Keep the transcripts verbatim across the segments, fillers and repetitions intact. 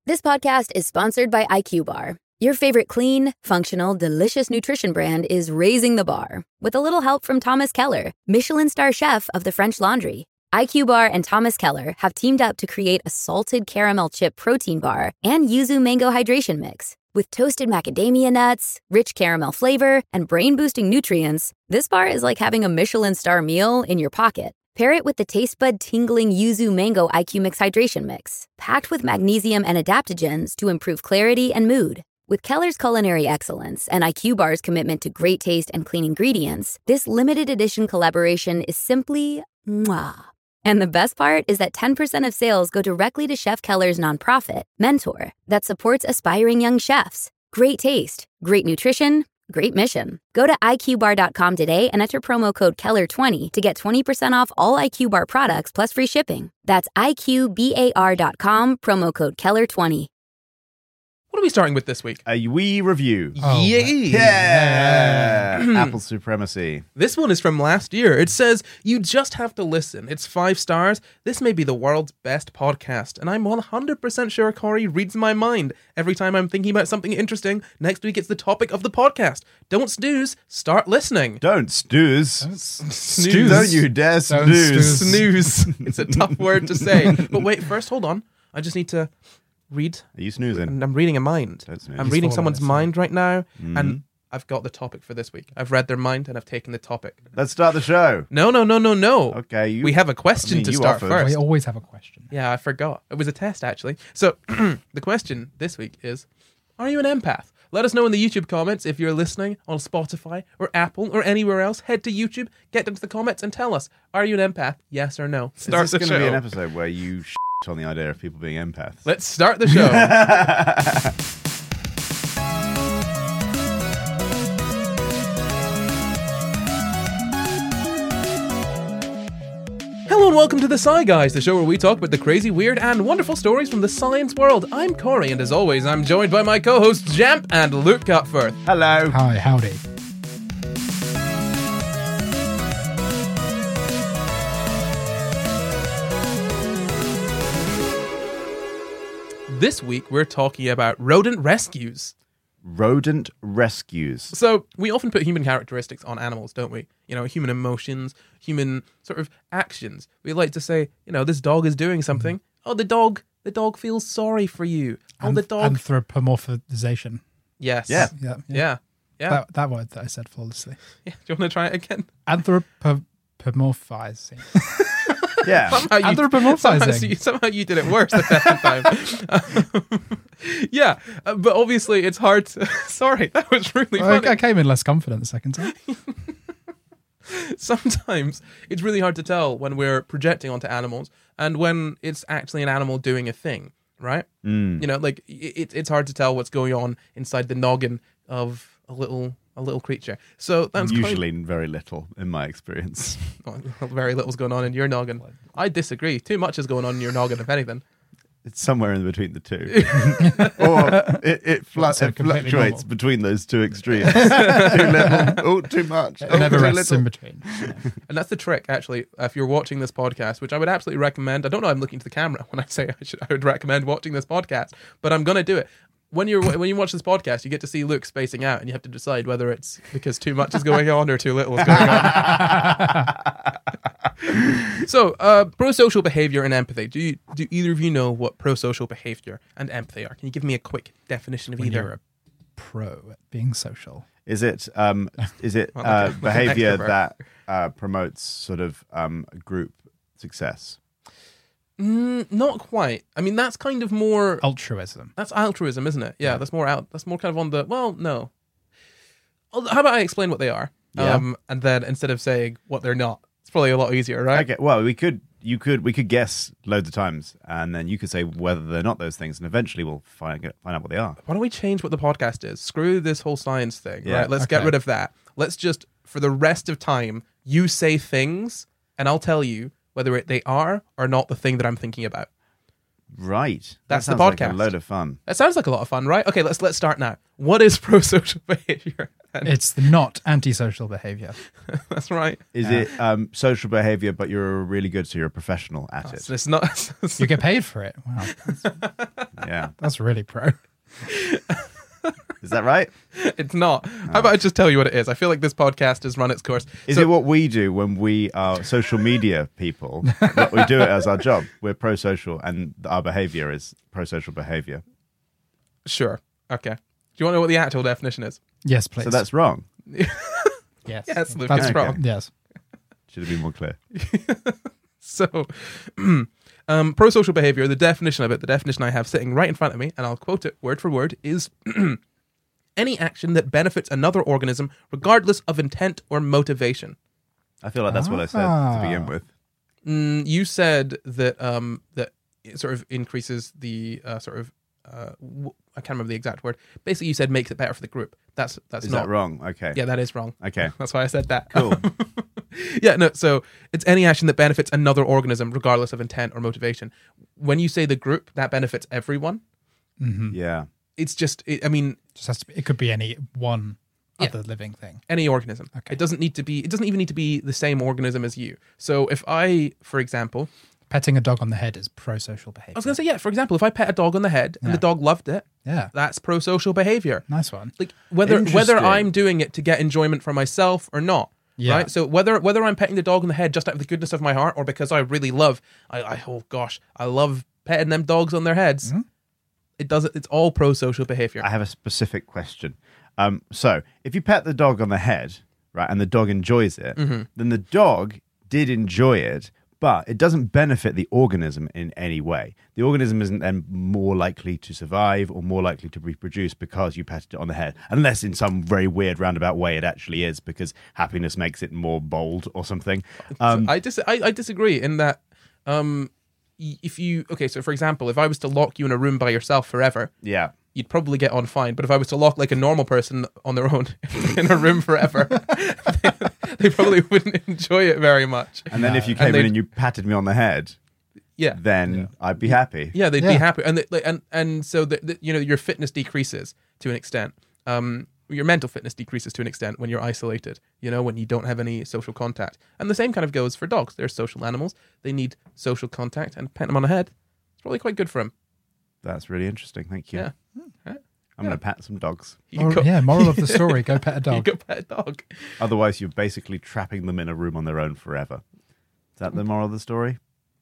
This podcast is sponsored by I Q Bar. Your favorite clean, functional, delicious nutrition brand is raising the bar with a little help from Thomas Keller, Michelin star chef of the French Laundry. I Q Bar and Thomas Keller have teamed up to create a salted caramel chip protein bar and yuzu mango hydration mix. With toasted macadamia nuts, rich caramel flavor, and brain-boosting nutrients, this bar is like having a Michelin star meal in your pocket. Pair it with the taste bud tingling yuzu mango I Q Mix hydration mix, packed with magnesium and adaptogens to improve clarity and mood. With Keller's culinary excellence and I Q Bar's commitment to great taste and clean ingredients, this limited edition collaboration is simply mwah. And the best part is that ten percent of sales go directly to Chef Keller's nonprofit, Mentor, that supports aspiring young chefs. Great taste, great nutrition, great mission. Go to I Q bar dot com today and enter promo code Keller twenty to get twenty percent off all I Q Bar products plus free shipping. That's I Q bar dot com, promo code Keller twenty. What are we starting with this week? A wee review. Oh, yeah. Yeah. Apple supremacy. This one is from last year. It says, you just have to listen. It's five stars. This may be the world's best podcast. And I'm one hundred percent sure Corey reads my mind. Every time I'm thinking about something interesting, next week it's the topic of the podcast. Don't snooze. Start listening. Don't snooze. Don't snooze. Don't you dare snooze. Snooze. It's a tough word to say. But wait, first, hold on. I just need to read. Are you snoozing? And I'm reading a mind. Don't snooze. I'm reading someone's it, mind right now, Mm-hmm. and I've got the topic for this week. I've read their mind, and I've taken the topic. Let's start the show. No, no, no, no, no. Okay. You, we have a question I mean, to you start offered. first. We always have a question. Yeah, I forgot. It was a test, actually. So, the question this week is, are you an empath? Let us know in the YouTube comments if you're listening on Spotify or Apple or anywhere else. Head to YouTube, get into the comments, and tell us, are you an empath? Yes or no? Start Is the this show. going to be an episode where you sh- on the idea of people being empaths? Let's start the show. Hello and welcome to the Sci Guys, the show where we talk about the crazy, weird, and wonderful stories from the science world. I'm Corey, and as always, I'm joined by my co-hosts Jamp and Luke Cutforth. Hello. Hi, howdy. This week, we're talking about rodent rescues. Rodent rescues. So, we often put human characteristics on animals, don't we? You know, human emotions, human sort of actions. We like to say, you know, this dog is doing something. Mm-hmm. Oh, the dog, the dog feels sorry for you. Oh, Anth- the dog. Anthropomorphization. Yes. Yeah. Yeah. Yeah. Yeah. That, that word that I said flawlessly. Yeah. Do you want to try it again? Anthropomorphizing. Yeah. Somehow you, Anthropomorphizing. somehow, you, somehow you did it worse the second time. Um, yeah, uh, but obviously it's hard to... Sorry, that was really Well, funny. I, I came in less confident the second time. Sometimes it's really hard to tell when we're projecting onto animals and when it's actually an animal doing a thing, right? Mm. You know, like it, it's hard to tell what's going on inside the noggin of a little a little creature. So that's Usually very little, in my experience. Kind of, well, very little's going on in your noggin. I disagree. Too much is going on in your noggin, if anything. It's somewhere in between the two. Or it, it, flu- So it completely fluctuates normal. between those two extremes. Too little. Oh, too much. It Oh, never too rests little. in between. Yeah. And that's the trick, actually. If you're watching this podcast, which I would absolutely recommend. I don't know. I'm looking to the camera when I say I should. I would recommend watching this podcast, but I'm going to do it. When you're when you watch this podcast, you get to see Luke spacing out, and you have to decide whether it's because too much is going on or too little is going on. So, uh, pro-social behavior and empathy. Do you do either of you know what pro-social behavior and empathy are? Can you give me a quick definition of When either? you're a pro at being social. Is it um, is it Well, uh, like a- like an behavior extrovert. that uh, promotes sort of um, group success? Mm, not quite. I mean, that's kind of more. Altruism. That's altruism, isn't it? Yeah, that's more out. That's more kind of on the. Well, no. Oh, how about I explain what they are? Yeah. Um, and then instead of saying what they're not, it's probably a lot easier, right? Okay. Well, we could. You could. We could guess loads of times, and then you could say whether they're not those things, and eventually we'll find find out what they are. Why don't we change what the podcast is? Screw this whole science thing, Yeah. right? Let's get Okay. rid of that. Let's just, for the rest of time, you say things, and I'll tell you whether it, they are or not the thing that I'm thinking about. Right. That's that the sounds like podcast. a load of fun. That sounds like a lot of fun, right? Okay, let's let's start now. What is pro-social behavior? It's the not antisocial behavior. That's right. Is Yeah. it um, social behavior, but you're really good, so you're a professional at it? So it's not. You get paid for it. Wow, that's, Yeah. that's really pro. Is that right? It's not. How about I just tell you what it is? I feel like this podcast has run its course. Is So- it what we do when we are social media people? That we do it as our job. We're pro-social, and our behavior is pro-social behavior. Sure. Okay. Do you want to know what the actual definition is? Yes, please. So that's wrong. yes. Yes, Luke, That's it's wrong. Yes. Should have been more clear. So, um, pro-social behavior, the definition of it, the definition I have sitting right in front of me, and I'll quote it word for word, is any action that benefits another organism regardless of intent or motivation. I feel like that's what I said to Ah. begin with. Mm, you said that um, that it sort of increases the uh, sort of uh, w- I can't remember the exact word. Basically, you said makes it better for the group. That's that's Is not that wrong? Okay. Yeah, that is wrong. Okay. That's why I said that. Cool. Yeah, no. So it's any action that benefits another organism regardless of intent or motivation. When you say the group, that benefits everyone. hmm Yeah. It's just, it, I mean, Just has to be, it could be any one Yeah. other living thing. any organism. Okay. It doesn't need to be. It doesn't even need to be the same organism as you. So if I, for example, Petting a dog on the head is pro-social behavior. I was going to say, yeah, for example, if I pet a dog on the head and Yeah. the dog loved it, Yeah, that's pro-social behavior. nice one. Like whether whether Interesting. I'm doing it to get enjoyment for myself or not. Yeah. Right. So whether whether I'm petting the dog on the head just out of the goodness of my heart or because I really love, I, I oh gosh, I love petting them dogs on their heads. Mm-hmm. It does. It's all pro-social behavior. I have a specific question. Um, so, if you pet the dog on the head, right, and the dog enjoys it, Mm-hmm. then the dog did enjoy it, but it doesn't benefit the organism in any way. The organism isn't then more likely to survive or more likely to reproduce because you petted it on the head, unless in some very weird roundabout way it actually is, because happiness makes it more bold or something. Um, I dis I, I disagree in that um y- if you okay, so for example, if I was to lock you in a room by yourself forever, yeah. you'd probably get on fine. But if I was to lock like a normal person on their own in a room forever, they, they probably wouldn't enjoy it very much. And then if you And came in they'd- and you patted me on the head, Yeah. then I'd be happy. Yeah, they'd be Yeah. happy, and they, like, and and so the, the, you know your fitness decreases to an extent. Um, your mental fitness decreases to an extent when you're isolated. You know, when you don't have any social contact, and the same kind of goes for dogs. They're social animals; they need social contact, and petting them on the head, it's probably quite good for them. That's really interesting. Thank you. Yeah. I'm going to pat some dogs. You Moral- go, yeah, moral of the story: go pet a you dog. go pet a dog. Otherwise, you're basically trapping them in a room on their own forever. Is that the moral of the story?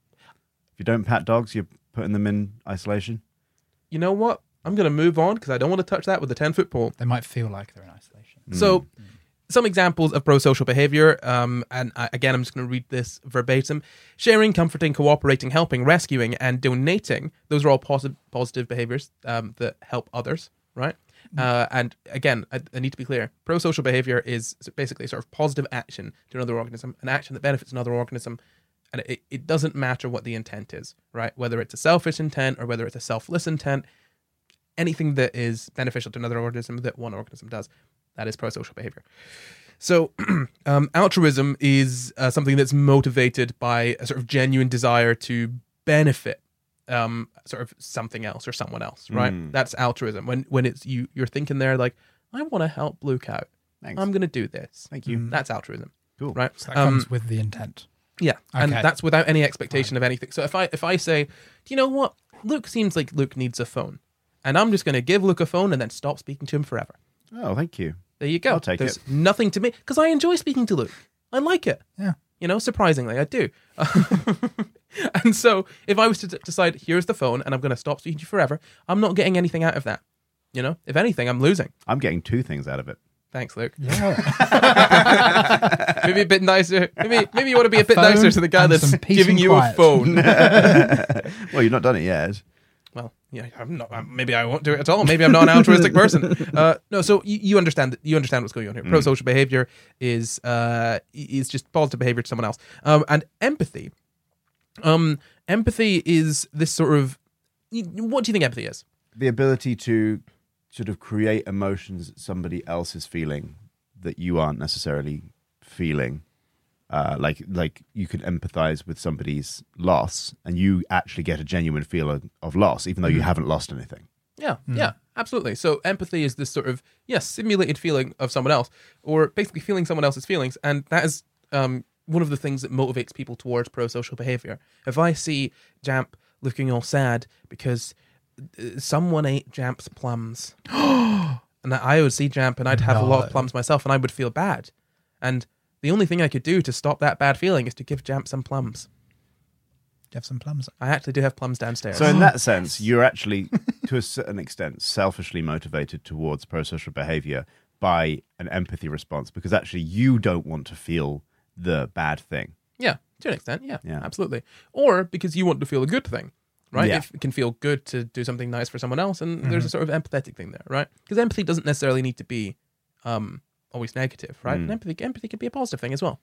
If you don't pat dogs, you're putting them in isolation. You know what? I'm going to move on because I don't want to touch that with a ten foot pole. They might feel like they're in isolation. So, some examples of pro-social behavior, um, and uh, again, I'm just going to read this verbatim. Sharing, comforting, cooperating, helping, rescuing, and donating. Those are all positive positive behaviors um, that help others, right? Uh, and again, I, I need to be clear. Pro-social behavior is basically a sort of positive action to another organism, an action that benefits another organism, and it, it doesn't matter what the intent is, right? Whether it's a selfish intent or whether it's a selfless intent, anything that is beneficial to another organism that one organism does, that is pro-social behavior. So um, altruism is uh, something that's motivated by a sort of genuine desire to benefit um, sort of something else or someone else, right? Mm. That's altruism. When when it's you, you're thinking there like, I want to help Luke out. Thanks. I'm going to do this. Thank you. That's altruism, Cool. right? So that Um, comes with the intent. yeah, and Okay. that's without any expectation of anything. So if I if I say, do you know what, Luke seems like Luke needs a phone, and I'm just going to give Luke a phone and then stop speaking to him forever. Oh, thank you. There you go. I'll take There's it. nothing to me because I enjoy speaking to Luke. I like it. Yeah. You know, surprisingly, I do. And so, if I was to d- decide, here's the phone, and I'm going to stop speaking to you forever, I'm not getting anything out of that. You know, if anything, I'm losing. I'm getting two things out of it. Thanks, Luke. Yeah. Maybe a bit nicer. Maybe maybe you want to be a, A bit phone nicer to the guy and that's some peace giving and you a quiet. phone. Well, you've not done it yet. Well, yeah, I'm not. I'm, maybe I won't do it at all. Maybe I'm not an altruistic person. Uh, no, so you, you understand. You understand what's going on here. Pro-social behavior is uh is just positive behavior to someone else. Um, and empathy. Um, empathy is this sort of. What do you think empathy is? The ability to sort of create emotions that somebody else is feeling that you aren't necessarily feeling. Uh, like like you could empathize with somebody's loss and you actually get a genuine feel of, of loss, even though you haven't lost anything. Yeah, yeah. absolutely. So empathy is this sort of, yes, simulated feeling of someone else, or basically feeling someone else's feelings. And that is um, one of the things that motivates people towards pro-social behavior. If I see Jamp looking all sad because uh, someone ate Jamp's plums, and I would see Jamp and I'd have a lot No. of plums myself and I would feel bad. And the only thing I could do to stop that bad feeling is to give Jamp some plums. Do you have some plums? I actually do have plums downstairs. So in that sense, you're actually, to a certain extent, selfishly motivated towards pro-social behavior by an empathy response, because actually you don't want to feel the bad thing. Yeah, to an extent, yeah, Yeah. absolutely. Or because you want to feel a good thing, right? Yeah. If it can feel good to do something nice for someone else, and there's a sort of empathetic thing there, right? Because empathy doesn't necessarily need to be um, always negative, right? Mm. And empathy, empathy can be a positive thing as well.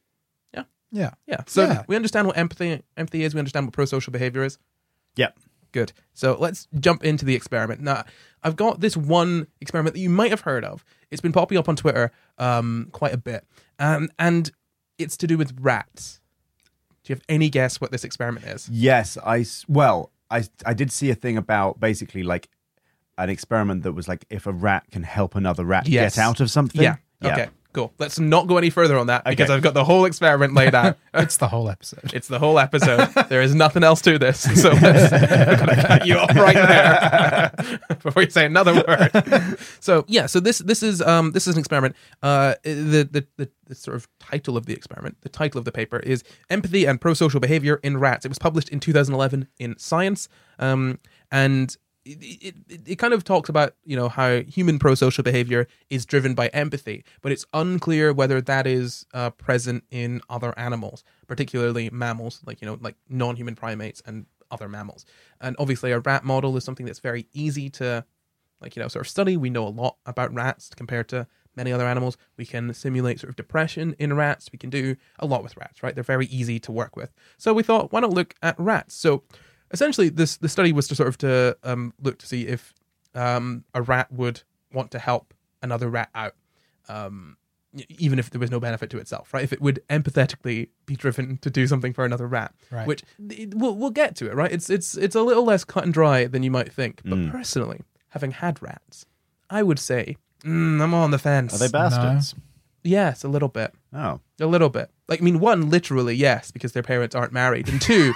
Yeah. Yeah. So Yeah. we understand what empathy empathy is. We understand what pro-social behavior is. Yeah. Good. So let's jump into the experiment. Now, I've got this one experiment that you might have heard of. It's been popping up on Twitter um, quite a bit, um, and it's to do with rats. Do you have any guess what this experiment is? Yes, I s- well, I I did see a thing about basically like an experiment that was like if a rat can help another rat Yes. get out of something. Yeah. Okay. Cool. Let's not go any further on that because Okay. I've got the whole experiment laid out. It's the whole episode. It's the whole episode. There is nothing else to this. So let's, I'm going to cut you off right there before you say another word. So yeah, so this this is um this is an experiment. Uh, the, the the the sort of title of the experiment, the title of the paper is Empathy and Pro-Social Behavior in Rats. It was published in two thousand eleven in Science, um, and It, it, it kind of talks about, you know, how human pro-social behavior is driven by empathy, but it's unclear whether that is uh, present in other animals, particularly mammals, like, you know, like non-human primates and other mammals. And obviously a rat model is something that's very easy to, like, you know, sort of study. We know a lot about rats compared to many other animals. We can simulate sort of depression in rats. We can do a lot with rats, right? They're very easy to work with. So we thought, why not look at rats? So essentially, this the study was to sort of to um, look to see if um, a rat would want to help another rat out, um, y- even if there was no benefit to itself, right? If it would empathetically be driven to do something for another rat, Right. which it, we'll we'll get to it, right? It's it's it's a little less cut and dry than you might think. But Mm. personally, having had rats, I would say mm, I'm on the fence. Are they bastards? Yes, a little bit. Oh. A little bit. Like, I mean, one, literally, yes, because their parents aren't married. And two,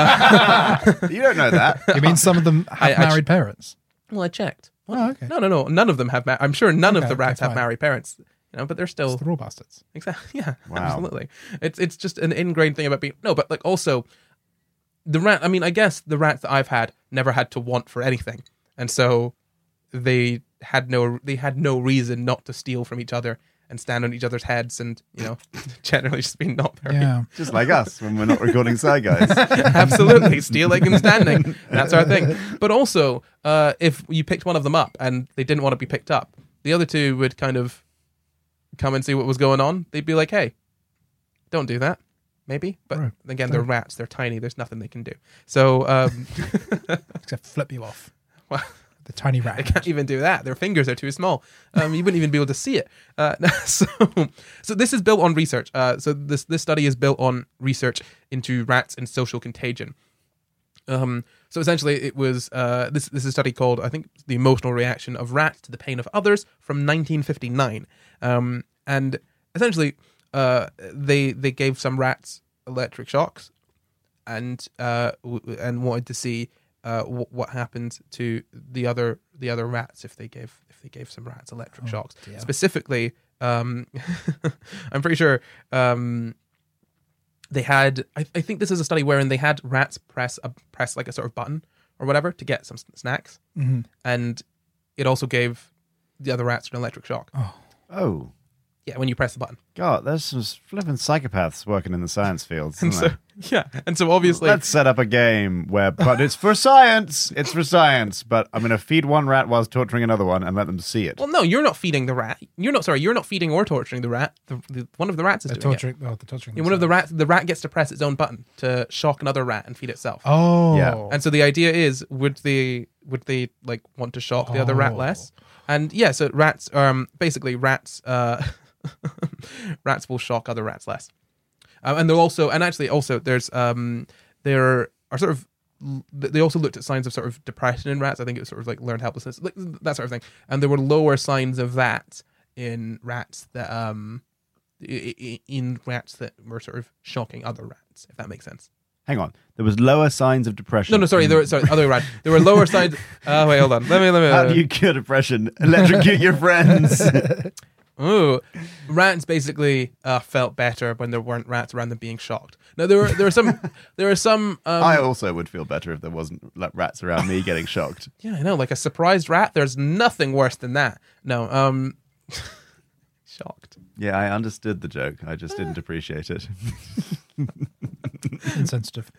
You don't know that. You mean some of them have I- I- married parents? well, I checked. Oh, okay. No, no, no. None of them have. Ma- I'm sure none of Okay, the rats okay, have fine. married parents. You know, but they're still They're all bastards. exactly. Yeah, Wow. absolutely. It's it's just an ingrained thing about being no, but like also the rat. I mean, I guess the rats that I've had never had to want for anything, and so they had no they had no reason not to steal from each other and stand on each other's heads, and you know, generally just being not very Yeah. Just like us when we're not recording Side Guys. absolutely stealing and standing. That's our thing. But also, uh, if you picked one of them up and they didn't want to be picked up, the other two would kind of come and see what was going on. They'd be like, "Hey, don't do that." Maybe, but Right. again, they're rats. They're tiny. There's nothing they can do. So um, Except flip you off. Well, The tiny they rat. can't even do that. Their fingers are too small. Um, you wouldn't even be able to see it. Uh, so, so this is built on research. Uh, so this this study is built on research into rats and social contagion. Um, so essentially, it was uh, this this is a study called, I think, the emotional reaction of rats to the pain of others from nineteen fifty-nine. Um, and essentially, uh, they they gave some rats electric shocks, and uh, w- and wanted to see uh, w- what happened to the other the other rats if they gave if they gave some rats electric Oh, shocks. dear. Specifically, um, I'm pretty sure. Um, they had I, I think this is a study wherein they had rats press a press like a sort of button or whatever to get some s- snacks, Mhm. and it also gave the other rats an electric shock. Oh. Yeah, when you press the button. God, there's some flipping psychopaths working in the science fields. And isn't so there? yeah, and so obviously Let's set up a game where, but it's for science. It's for science. But I'm going to feed one rat whilst torturing another one and let them see it. well, no, you're not feeding the rat. You're not sorry. You're not feeding or torturing the rat. The, the, one of the rats is They're doing torturing. Oh, they're torturing. it. Yeah, one of the themselves. rats. The rat gets to press its own button to shock another rat and feed itself. Oh. Yeah. And so the idea is, would they would they like want to shock the other rat Oh. less? And yeah, so rats, um, basically rats, uh, rats will shock other rats less. Um, and they're also, and actually also, there's um, there are sort of they also looked at signs of sort of depression in rats. I think it was sort of like learned helplessness, like that sort of thing. And there were lower signs of that in rats that um in rats that were sort of shocking other rats, if that makes sense. Hang on. There was lower signs of depression. No, no, sorry. There were, sorry, other way around. There were lower signs. Oh, wait, hold on. Let me, let me. How do you cure depression? Electrocute your friends. Oh, rats basically uh, felt better when there weren't rats around them being shocked. Now there were there were some there were some. Um, I also would feel better if there wasn't like rats around me getting shocked. Yeah, I know. Like a surprised rat. There's nothing worse than that. No, um, shocked. Yeah, I understood the joke. I just didn't appreciate it. Insensitive.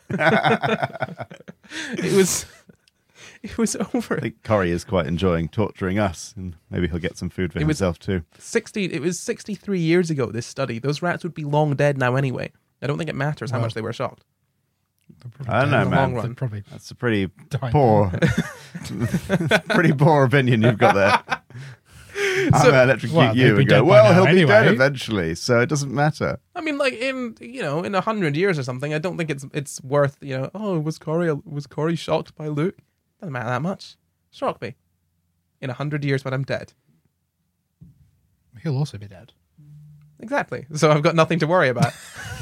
It was. It was over. I think Corey is quite enjoying torturing us, and maybe he'll get some food for It was- himself too. Sixty. It was sixty-three years ago. This study. Those rats would be long dead now anyway. I don't think it matters how Well, much they were shocked. I don't know, in the long man. run. Probably That's a pretty dying. poor, pretty poor opinion you've got there. I'm So- gonna electrocute Well, you they'd be and go, dead by well, now he'll be dead anyway." eventually, so it doesn't matter. I mean, like in you know, in a hundred years or something. I don't think it's it's worth you know. Oh, was Corey was Corey shocked by Luke? Doesn't matter that much. Shock me. In a hundred years when I'm dead. He'll also be dead. Exactly. So I've got nothing to worry about.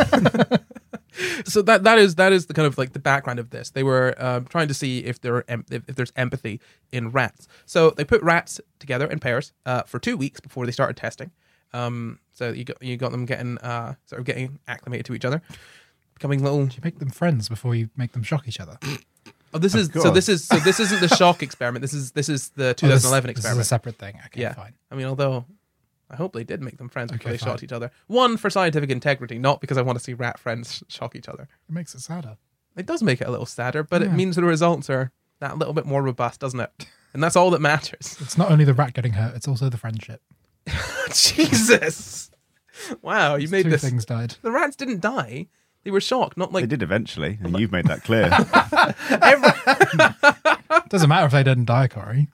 So that that is that is the kind of like the background of this. They were um, trying to see if there are em- if, if there's empathy in rats. So they put rats together in pairs uh, for two weeks before they started testing. Um, so you got you got them getting uh, sort of getting acclimated to each other, becoming little. Do you make them friends before you make them shock each other? Oh, this is so. course. This is so. This isn't the shock experiment. This is this is the Oh, twenty eleven this, this experiment. is a separate thing. Okay, Yeah. fine. I mean, although I hope they did make them friends before Okay, they fine. shot each other. One, for scientific integrity, not because I want to see rat friends sh- shock each other. It makes it sadder. It does make it a little sadder, but it Yeah. means the results are that little bit more robust, doesn't it? And that's all that matters. It's not only the rat getting hurt; it's also the friendship. Jesus! Wow, you made Two this. things died. The rats didn't die; they were shocked. Not They like did eventually, and you've made that clear. every. Doesn't matter if they didn't die, Corey.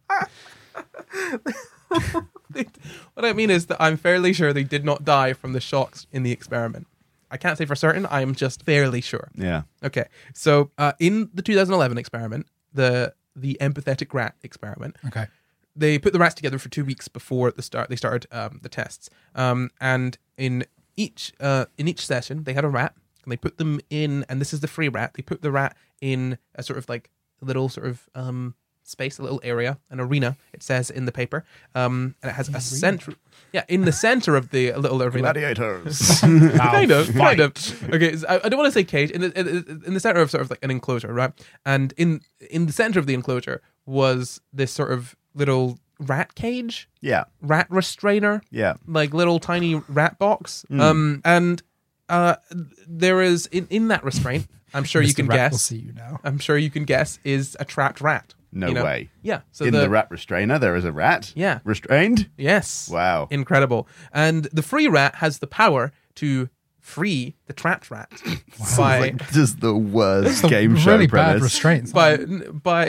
What I mean is that I'm fairly sure they did not die from the shocks in the experiment. I can't say for certain. I am just fairly sure. Yeah. Okay, so uh, in the two thousand eleven experiment, the the empathetic rat experiment, Okay. they put the rats together for two weeks before the start. They started um, the tests, um, and in each uh, in each session, they had a rat, and they put them in. And this is the free rat. They put the rat in a sort of like a little sort of um, space, a little area, an arena. It says in the paper, um, and it has a center. Yeah, in the center of the little arena. Gladiators. kind of, kind of. Okay, so I, I don't want to say cage. In the in, in the center of sort of like an enclosure, right? And in in the center of the enclosure was this sort of little rat cage, yeah. rat restrainer, Yeah. like little tiny rat box. Mm. Um, and uh, there is in in that restraint. I'm sure you Mister can Rat will guess. see you now. I'm sure you can guess is a trapped rat. No you know? way. Yeah. So In the, rat restrainer, there is a rat. Yeah. Restrained. Yes. Wow. Incredible. And the free rat has the power to free the trapped rat by Like just the worst It's a game show really premise. bad restraints. by by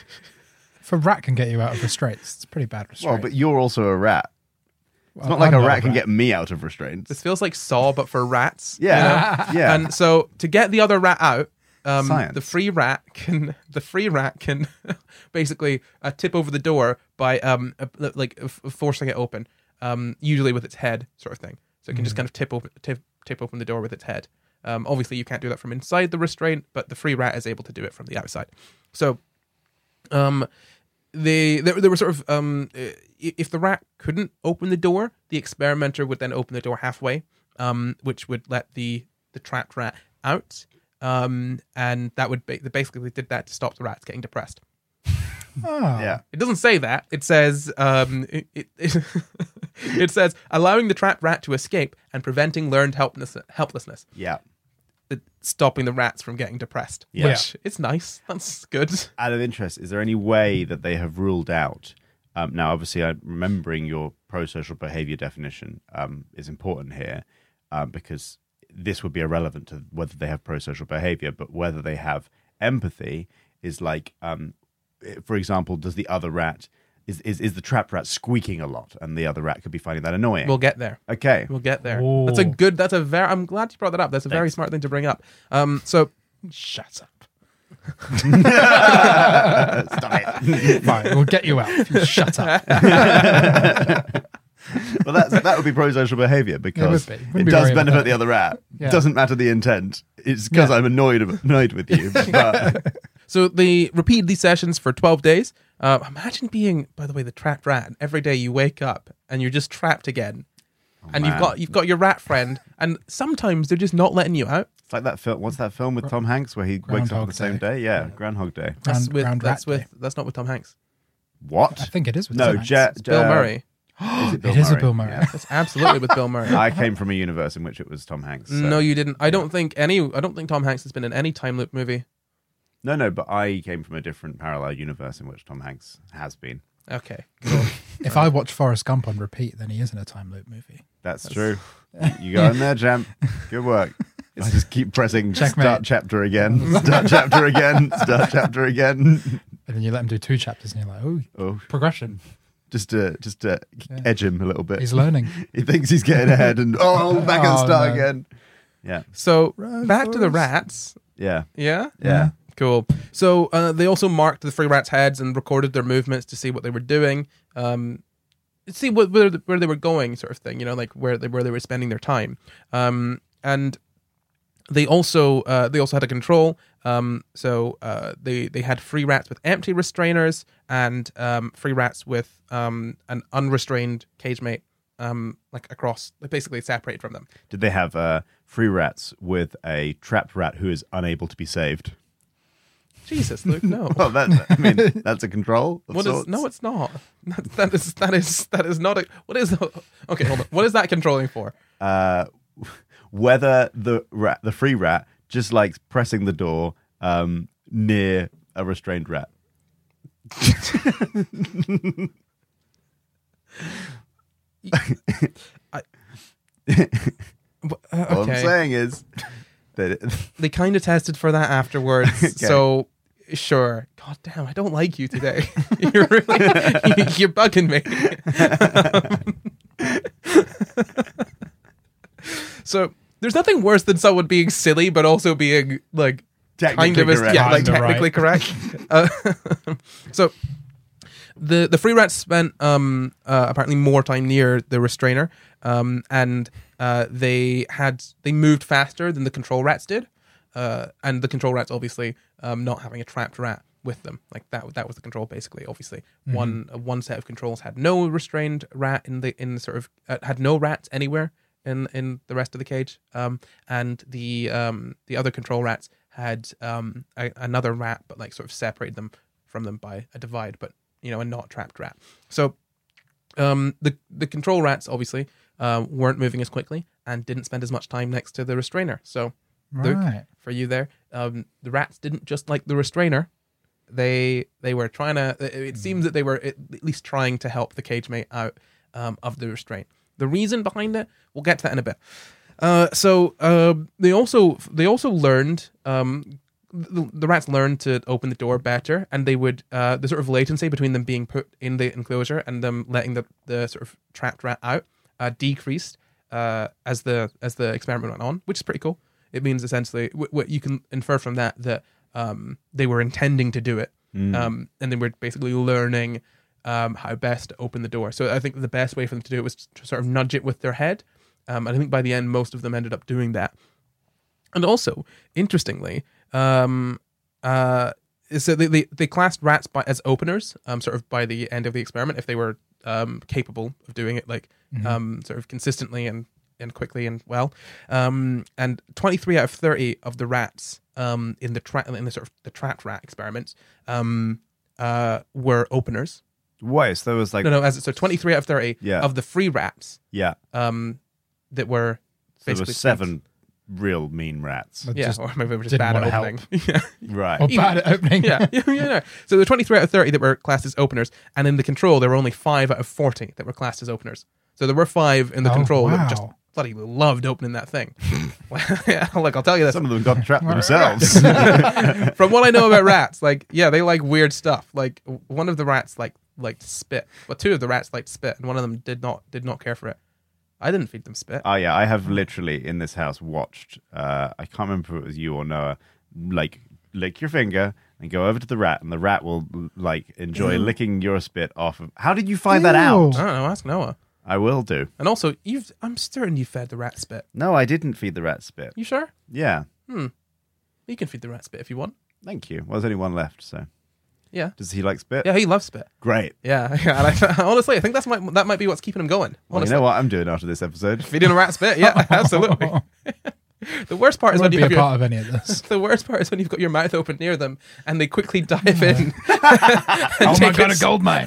If a rat can get you out of restraints, it's pretty bad restraint. Well, but you're also a rat. It's Well, not like I'm a rat can get me out of restraints. this feels like Saw but for rats. you Yeah. know? Yeah. And so to get the other rat out, um, Science. the free rat can the free rat can basically uh, tip over the door by um uh, like uh, forcing it open, um usually with its head, sort of thing. So it can just kind of tip open tip tip open the door with its head. Um, obviously you can't do that from inside the restraint, but the free rat is able to do it from the outside. So, um. They, they they were sort of um i- if the rat couldn't open the door, the experimenter would then open the door halfway, um which would let the the trapped rat out, um and that would ba- they basically did that to stop the rats getting depressed. Oh. yeah. It doesn't say that. It says um it it, it, it says allowing the trapped rat to escape and preventing learned helplessness helplessness, Yeah. uh, stopping the rats from getting depressed. Yeah. Which it's nice. That's good. Out of interest, is there any way that they have ruled out? Um, now, obviously, I'm remembering your pro-social behavior definition um, is important here um, because this would be irrelevant to whether they have pro-social behavior, but whether they have empathy is like, um, for example, does the other rat is, is is the trapped rat squeaking a lot, and the other rat could be finding that annoying? We'll get there. okay, We'll get there. Oh. That's a good. That's a very. I'm glad you brought that up. That's a very Thanks. smart thing to bring up. Um. So Shut up. Stop it. Fine, we'll get you out. If you shut up. Well, that's, that would be pro-social behaviour because It would be. it, Wouldn't be does worried about benefit that. the other rat. Yeah. Doesn't matter the intent. It's because Yeah. I'm annoyed annoyed with you. But So they repeated these sessions for twelve days. Uh, imagine being, by the way, the trapped rat. And every day you wake up and you're just trapped again, and you've man. got you've got your rat friend, and sometimes they're just not letting you out. it's like that film. What's that film with Tom Hanks where he wakes up on Groundhog the same Day. day? Yeah, Groundhog Day. That's Ground- with Ground that's Rat with Day. that's not with Tom Hanks. What? I think it is with No, Tom Hanks. Je- It's Bill uh, Murray. Is it Bill It is a Murray? Bill Murray. Yeah. It's absolutely with Bill Murray. I came from a universe in which it was Tom Hanks. so- No, you didn't. I don't think any. I don't think Tom Hanks has been in any time loop movie. No, no, but I came from a different parallel universe in which Tom Hanks has been. Okay, cool. If I watch Forrest Gump on repeat, then he is in a time loop movie. That's, true. You go in there, champ. Good work. I just keep pressing Checkmate. start chapter again, start chapter again, start chapter again. And then you let him do two chapters, and you're like, oh, Oh, progression. just to just to Yeah. edge him a little bit. He's learning. He thinks he's getting ahead, and oh, back at the Oh, start no. again. Yeah, So Run, back to the Forrest. rats. yeah, Yeah. yeah. Cool. So uh, they also marked the free rats' heads and recorded their movements to see what they were doing, um, see what where, the, where they were going, sort of thing. You know, like where they where they were spending their time. Um, and they also uh, they also had a control. Um, so uh, they they had free rats with empty restrainers and um, free rats with um, an unrestrained cage mate. Um, like across, like basically separated from them. Did they have uh, free rats with a trapped rat who is unable to be saved? Jesus, Luke, no. Well, that I mean, that's a control. Of What is? sorts. No, it's not. That, that is that is that is not a. What is? The, okay, hold on. What is that controlling for? uh, whether the rat, the free rat, just likes pressing the door um, near a restrained rat. I, Wh- uh, All I'm okay, saying is that it, they kind of tested for that afterwards. Okay. So sure. God damn, I don't like you today. You're really you're bugging me. So there's nothing worse than someone being silly, but also being like kind of Technically as, correct. yeah, like Kinda technically correct. Uh, so the the free rats spent um uh, apparently more time near the restrainer, um and uh they had they moved faster than the control rats did, uh and the control rats obviously um not having a trapped rat with them, like that that was the control basically. Obviously Mm-hmm. one uh, one set of controls had no restrained rat in the in the sort of uh, had no rats anywhere in in the rest of the cage, um and the um the other control rats had um a, another rat, but like sort of separated them from them by a divide, but you know, a not trapped rat. So um the the control rats obviously um weren't moving as quickly and didn't spend as much time next to the restrainer. So Luke, Right. for you there, um the rats didn't just like the restrainer, they they were trying to it, it seems that they were at least trying to help the cage mate out um of the restraint. The reason behind it, we'll get to that in a bit. Uh, so uh, they also they also learned um, the, the rats learned to open the door better, and they would uh, the sort of latency between them being put in the enclosure and them letting the, the sort of trapped rat out uh, decreased uh, as the as the experiment went on, which is pretty cool. It means essentially what w- you can infer from that that um, they were intending to do it, Mm. um, and they were basically learning um, how best to open the door. So I think the best way for them to do it was to sort of nudge it with their head. Um, and I think by the end, most of them ended up doing that. And also, interestingly, um, uh, so they, they, they classed rats by, as openers, um, sort of by the end of the experiment, if they were um, capable of doing it, like Mhm. um, sort of consistently and, and quickly and well. Um, and twenty-three out of thirty of the rats um, in the tra- in the sort of the trapped rat experiments um, uh, were openers. Wait, so there was like No, no, as so twenty-three out of thirty Yeah. of the free rats yeah, um, that were so there basically was seven real mean rats. But Yeah, just or maybe they were just didn't bad at wanna help. opening. yeah, Right. Or bad at opening. yeah, yeah, yeah, no. So there were twenty-three out of thirty that were classed as openers, and in the control there were only five out of forty that were classed as openers. So there were five in the Oh, control that just wow. bloody loved opening that thing. yeah, like I'll tell you this. Some of them got trapped themselves. From what I know about rats, like yeah, they like weird stuff. Like one of the rats like liked spit, but two of the rats liked spit, and one of them did not did not care for it. I didn't feed them spit. Oh yeah, I have literally in this house watched. Uh, I can't remember if it was you or Noah, like lick your finger and go over to the rat, and the rat will like enjoy Ew. licking your spit off of. How did you find that out? I don't know. Ask Noah. I will do. And also, you've I'm certain you fed the rat spit. No, I didn't feed the rat spit. You sure? Yeah. Hmm. You can feed the rat spit if you want. Thank you. Well, there's only one left, so. Yeah. Does he like spit? Yeah, he loves spit. Great. Yeah. yeah and I, honestly, I think that's might, that might be what's keeping him going. Well, you Honestly. know what I'm doing after this episode? Feeding a rat spit. Yeah, absolutely. The worst part I is when won't you be a have your, part of any of this. the worst part is when you've got your mouth open near them and they quickly dive in. Oh my take god, it- a gold mine!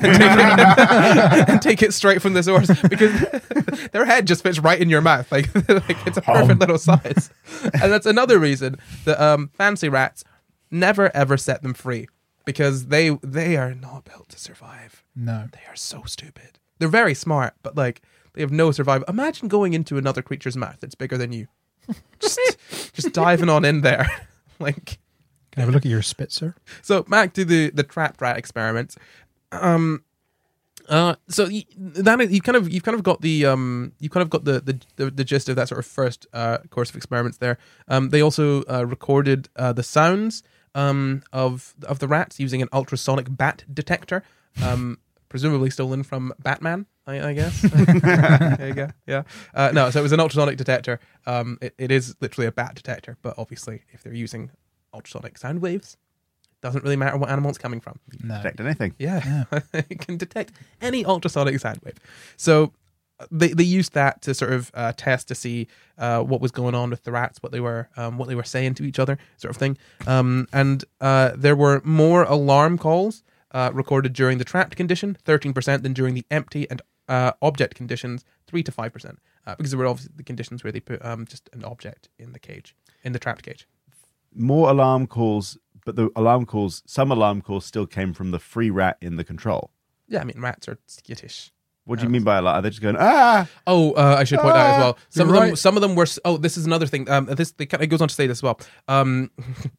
and take it straight from the source because their head just fits right in your mouth. Like, like it's a perfect little size. And that's another reason that um, fancy rats never ever set them free because they they are not built to survive. No. They are so stupid. They're very smart, but like they have no survival. Imagine going into another creature's mouth that's bigger than you. Just just diving on in there. Like Can I have a look at your spitzer? so back to the the trapped rat experiment. Um, uh, so y- that you kind of you've kind of got the um you kind of got the, the the the gist of that sort of first uh course of experiments there. Um, they also uh, recorded uh, the sounds um of of the rats using an ultrasonic bat detector, um, presumably stolen from Batman. I, I guess. There you go. Yeah. Uh, no, so it was an ultrasonic detector. Um, it, it is literally a bat detector, but obviously, if they're using ultrasonic sound waves, it doesn't really matter what animal it's coming from. No. Detect anything. Yeah, it can detect any ultrasonic sound wave. So they they used that to sort of uh, test to see uh, what was going on with the rats, what they were um, what they were saying to each other, sort of thing. Um, and uh, there were more alarm calls uh, recorded during the trapped condition, thirteen percent, than during the empty and uh, object conditions, three to five percent, uh, because there were obviously the conditions where they put um, just an object in the cage, in the trapped cage. More alarm calls, but the alarm calls, some alarm calls still came from the free rat in the control. Yeah, I mean rats are skittish. What do you mean by a lot? Are they just going, ah? Oh, uh, I should point out as well. Some of You're them, right. some of them were. s- Oh, this is another thing. Um, this they kind of goes on to say this as well. Um,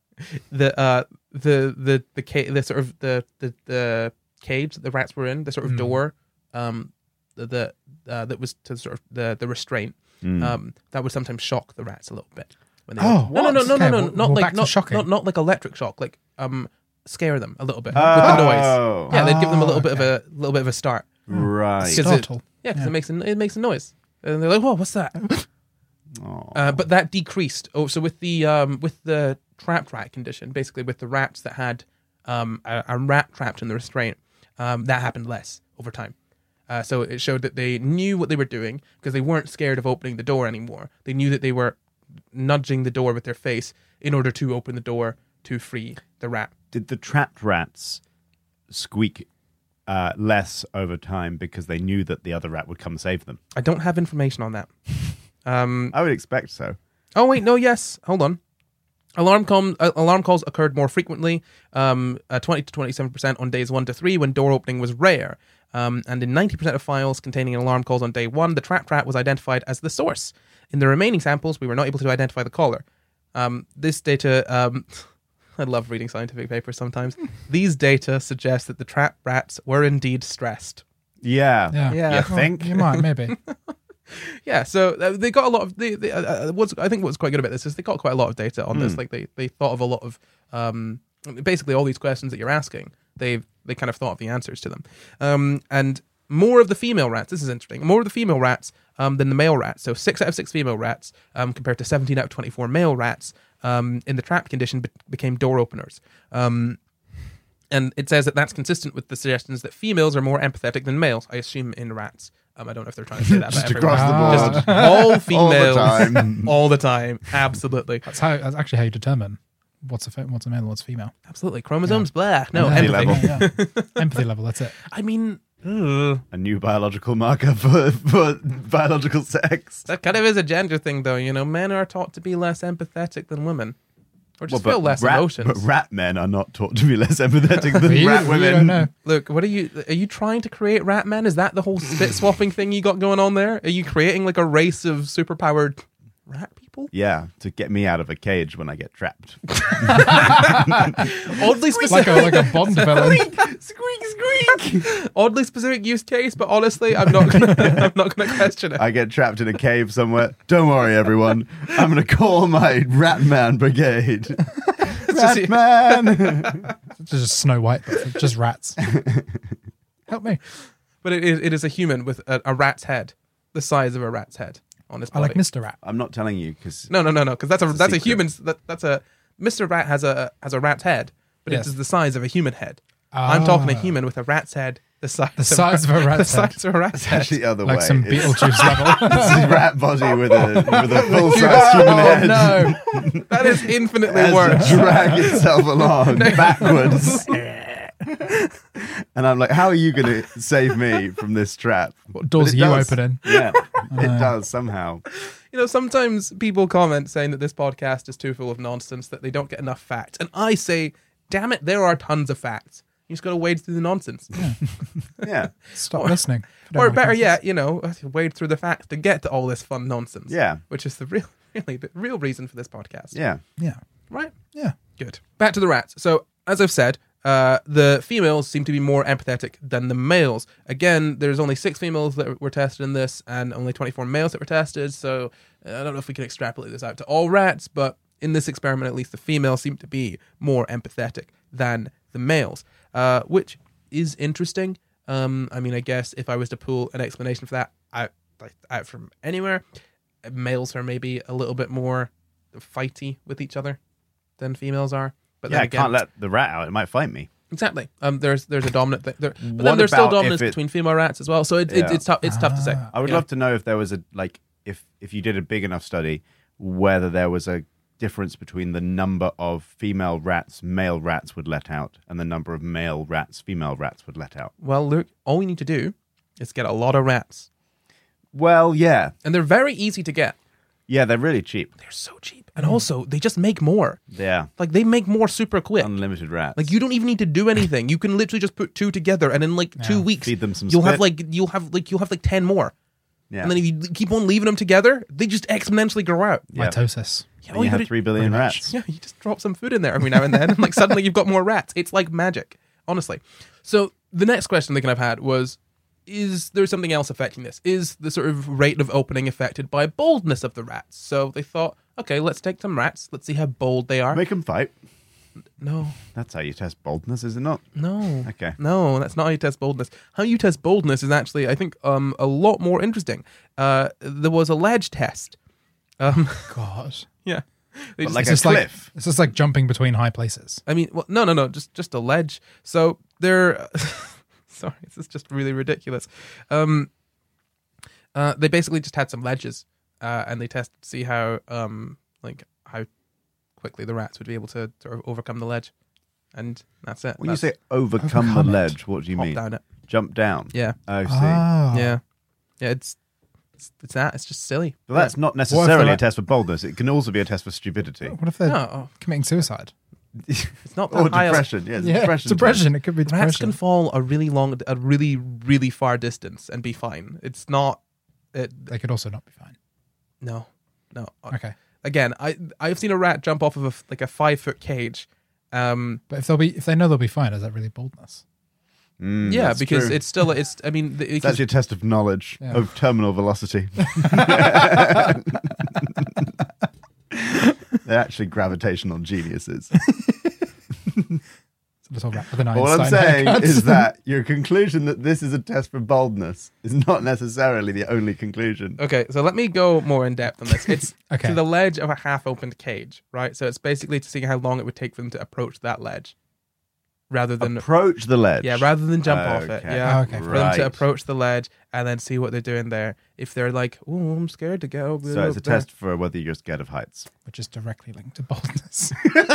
the uh, the the the ca- the sort of the the the cage that the rats were in, the sort of Mm. door, um, the, the uh, that was to sort of the the restraint. Um, that would sometimes shock the rats a little bit. When they Oh, were, no, no, no, what? no, Okay, no, no, we're- not we're like back to not, shocking. not not like electric shock, like um, scare them a little bit Oh. with the noise. Yeah, they'd give them a Oh, little bit of okay. a little bit of a start. Right. Because it- Startle. Yeah, because Yeah. it makes a, it makes a noise, and they're like, "Whoa, what's that?" Oh. Uh, but that decreased. Oh, so with the um, with the trapped rat condition, basically with the rats that had um, a, a rat trapped in the restraint, um, that happened less over time. Uh, so it showed that they knew what they were doing because they weren't scared of opening the door anymore. They knew that they were nudging the door with their face in order to open the door to free the rat. Did the trapped rats squeak uh, less over time because they knew that the other rat would come save them? I don't have information on that. Um, I would expect so. Oh wait, no, yes. Hold on. Alarm com- uh, alarm calls occurred more frequently, um, uh, twenty to twenty-seven percent on days one to three when door opening was rare. Um, and in ninety percent of files containing alarm calls on day one, the trapped rat was identified as the source. In the remaining samples, we were not able to identify the caller. Um, this data, um, I love reading scientific papers sometimes. These data suggest that the trapped rats were indeed stressed. Yeah. Yeah. Yeah. You Well, think? you might, maybe. Yeah, so uh, they got a lot of. They, they, uh, uh, what's I think what's quite good about this is they got quite a lot of data on this. Like they, they thought of a lot of um, basically all these questions that you're asking. They they kind of thought of the answers to them. Um, and more of the female rats. This is interesting. More of the female rats um, than the male rats. So six out of six female rats um, compared to seventeen out of twenty-four male rats um, in the trapped condition be- became door openers. Um, and it says that that's consistent with the suggestions that females are more empathetic than males. I assume in rats. Um, I don't know if they're trying to say that. Just about across everyone. the board. Just all females, All the time. all the time. Absolutely, That's how. That's actually how you determine what's a fe- what's a male, what's female. absolutely. Chromosomes, blah. No, Yeah. empathy. level. Yeah, yeah. Empathy level. That's it. I mean, ugh. A new biological marker for, for biological sex. That kind of is a gender thing, though. You know, men are taught to be less empathetic than women, or just Well, feel less rat, emotions. But rat men are not taught to be less empathetic than We- rat we women. don't know. Look, what are you? Are you trying to create rat men? Is that the whole spit swapping thing you got going on there? Are you creating like a race of superpowered rat people? Yeah, to get me out of a cage when I get trapped. Oddly Like specific. a like a Bond villain. Squeak, squeak. Oddly specific use case, but honestly, I'm not. Gonna, I'm not going to question it. I get trapped in a cave somewhere. Don't worry, everyone. I'm going to call my Rat Man Brigade. let's just see. Batman. It's just Snow White, but for just rats. Help me. But it is, it is a human with a, a rat's head, the size of a rat's head on his I body. like Mister Rat. I'm not telling you because No, no, no, no, because that's a It's a that's a secret. human's that, that's a Mister Rat has a has a rat's head, but Yes. it is the size of a human head. I'm talking a Ah. human with a rat's head, the size The size of a rat's the head. size of a rat's it's head. actually the other Like way. some It's- Beetlejuice level. It's a rat body with a with a full size human Oh head. no! That is infinitely Has worse. to drag itself along backwards. And I'm like, how are you going to save me from this trap? What doors But are it you does. opening? Yeah, it does somehow. You know, sometimes people comment saying that this podcast is too full of nonsense, that they don't get enough facts, and I say, damn it, there are tons of facts. You just got to wade through the nonsense. Yeah, Stop listening. If you don't Or like better nonsense. yet, you know, wade through the facts to get to all this fun nonsense. Yeah. Which is the real, really, the real reason for this podcast. yeah. Yeah. Right? Yeah. Good. Back to the rats. So, as I've said, uh, the females seem to be more empathetic than the males. Again, there's only six females that were tested in this and only twenty-four males that were tested. So, uh, I don't know if we can extrapolate this out to all rats, but in this experiment, at least the females seem to be more empathetic than the males, uh, which is interesting. Um, I mean, I guess if I was to pull an explanation for that out, like, out from anywhere, males are maybe a little bit more fighty with each other than females are. But Yeah, then I again, can't let the rat out. It might fight me. exactly. Um, there's there's a dominant thing, there, but What then there's still about if dominance it- between female rats as well. So it, it, Yeah. it's tough. It's tough to say. Ah. I would Yeah. love to know if there was a like if if you did a big enough study, whether there was a difference between the number of female rats male rats would let out and the number of male rats female rats would let out. Well, look, all we need to do is get a lot of rats, Well, yeah, and they're very easy to get. yeah, they're really cheap. They're so cheap, and also they just make more. Yeah, Like they make more super quick. unlimited rats. Like you don't even need to do anything. You can literally just put two together, and in like two Yeah. weeks, Feed them some you'll have spit. like you'll have like you'll have like ten more. yeah, And then if you keep on leaving them together, they just exponentially grow out. Yeah. Mitosis. Yeah, and all you gotta- have three billion pretty much. rats. Yeah, you just drop some food in there every now and then, and like suddenly you've got more rats. It's like magic, honestly. So the next question they kind of had was, is there something else affecting this? Is the sort of rate of opening affected by boldness of the rats? So they thought, okay, let's take some rats. Let's see how bold they are. Make them fight. No, That's how you test boldness, is it not? no. Okay. No, that's not how you test boldness. How you test boldness is actually, I think, um, a lot more interesting. Uh, there was a ledge test. Um, God. yeah. They But just- like It's a just like cliff. it's just like jumping between high places. I mean, well, no, no, no, just just a ledge. So they're sorry, this is just really ridiculous. Um, uh, they basically just had some ledges, uh, and they tested to see how um like how quickly the rats would be able to, to overcome the ledge, and that's it. When That's- you say overcome, Overcome the it. ledge, what do you hop mean? down it, Jump down. yeah, Oh, see. Ah. yeah, yeah. It's it's, it's that. It's just silly. Well, that's not What if necessarily they're a like- test for boldness. It can also be a test for stupidity What if they're No, oh, committing suicide? it's not that or high. depression. Yeah, it's a Yeah, depression. depression. It could be Rats depression. can fall a really long, a really, really far distance and be fine. It's not. It, They could also not be fine. no, no. Okay, Again, I I've seen a rat jump off of a, like a five foot cage. Um, but if they'll be, if they know they'll be fine, is that really boldness? Mm, yeah, that's because true. it's still it's. I mean, the- It's because, actually a test of knowledge Yeah. of terminal velocity. They're actually gravitational geniuses. It's a little rat with an All I'm Einstein saying haircut. is that your conclusion that this is a test for boldness is not necessarily the only conclusion. okay, so let me go more in depth on this. It's Okay. to the ledge of a half opened cage, right? So it's basically to see how long it would take for them to approach that ledge, rather than Approach the ledge. yeah, rather than jump off it. Okay. Yeah, Okay. for them Right. to approach the ledge and then see what they're doing there. If they're like, "Oh, I'm scared to go," So it's a test for whether you're scared of heights. which is directly linked to boldness.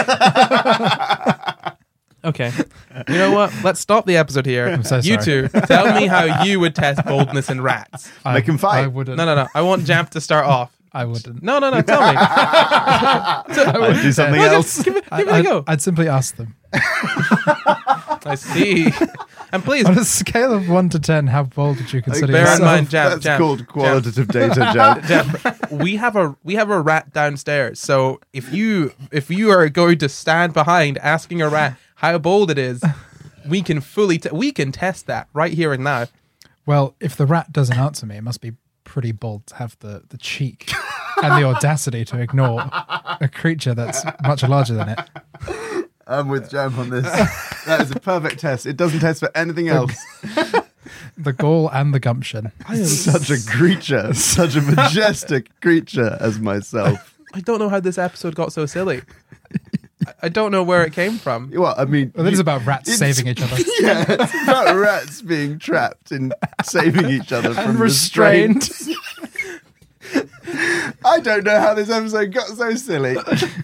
Okay. You know what? Let's stop the episode here. I'm so You sorry. two, tell me how you would test boldness in rats. I, Make 'em fight. I wouldn't. No, no, no. I want Jamp to start off. I wouldn't. No, no, no. Tell me. I'd do something Well, else. just give it, I, give it a I'd, go. I'd simply ask them I see. And please, on a scale of one to ten, how bold would you consider bear in yourself? mind, Jam, That's Jam, called qualitative data, Jam. Jamp, we have a we have a rat downstairs. So if you if you are going to stand behind asking a rat how bold it is, we can fully t- we can test that right here and now. Well, if the rat doesn't answer me, it must be pretty bold to have the, the cheek and the audacity to ignore a creature that's much larger than it. I'm with Jam on this. That is a perfect test. It doesn't test for anything else. The gall and the gumption. I am such a creature, such a majestic creature as myself. I don't know how this episode got so silly. I- I don't know where it came from. Well, I mean, Well, it is you- about rats it's- saving each other. Yeah, it's about rats being trapped and saving each other from And restrained. restraint. I don't know how this episode got so silly.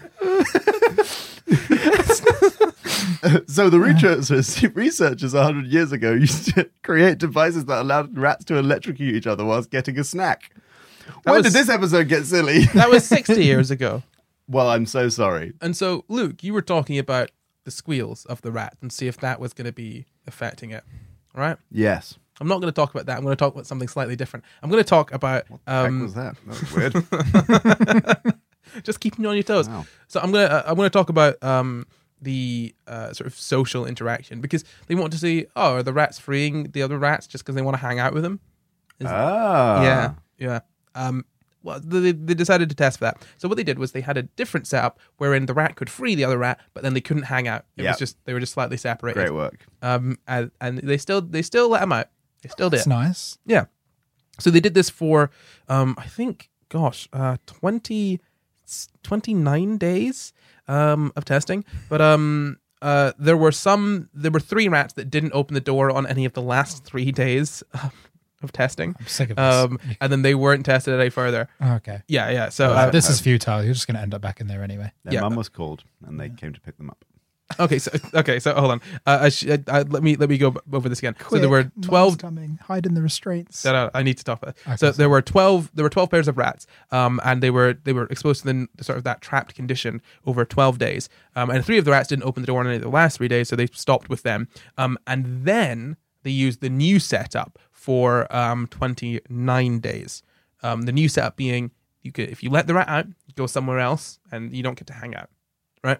So the researchers, researchers one hundred years ago used to create devices that allowed rats to electrocute each other whilst getting a snack. When was- did this episode get silly? That was sixty years ago. Well, I'm so sorry. And so, Luke, you were talking about the squeals of the rat and see if that was going to be affecting it, right? Yes. I'm not going to talk about that. I'm going to talk about something slightly different. I'm going to talk about What the heck um, was that? That was weird. just keeping you on your toes. Wow. So I'm gonna uh, I'm gonna talk about um, the uh, sort of social interaction because they want to see, oh, are the rats freeing the other rats just because they want to hang out with them? Is- Ah. Yeah, yeah. Um, well, they, they decided to test for that. So what they did was they had a different setup wherein the rat could free the other rat, but then they couldn't hang out. It Yep. was just they were just slightly separated. Great work. Um, and, and they still they still let them out. They still did. It's nice. Yeah. So they did this for, um, I think, gosh, uh, twenty, twenty-nine days um, of testing. But um, uh, there were some, there were three rats that didn't open the door on any of the last three days um, of testing. I'm sick of this. Um, and then they weren't tested any further. Okay. Yeah, yeah. So, Uh, uh, this is futile. You're just going to end up back in there anyway. Their Yeah. mum was called, and they came to pick them up. okay, so okay, so hold on. Uh, I sh- I, let me let me go over this again. So there were twelve. coming. Hide in the restraints. No, no, I need to talk about it. Okay, so sorry. there were twelve. There were twelve pairs of rats, um, and they were they were exposed to the sort of that trapped condition over twelve days. Um, and three of the rats didn't open the door on any of the last three days, so they stopped with them. Um, and then they used the new setup for um twenty nine days. Um, the new setup being you could if you let the rat out, you go somewhere else, and you don't get to hang out, right?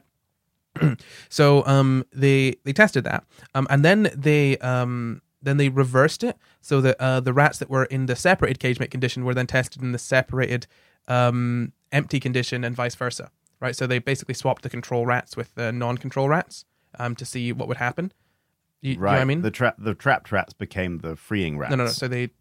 So um, they they tested that, um, and then they um, then they reversed it so that uh, the rats that were in the separated cage mate condition were then tested in the separated um, empty condition, and vice versa. Right, so they basically swapped the control rats with the non-control rats um, to see what would happen. You, you know Right. what I mean? The trap, the trapped rats became the freeing rats. No, no, no. So they.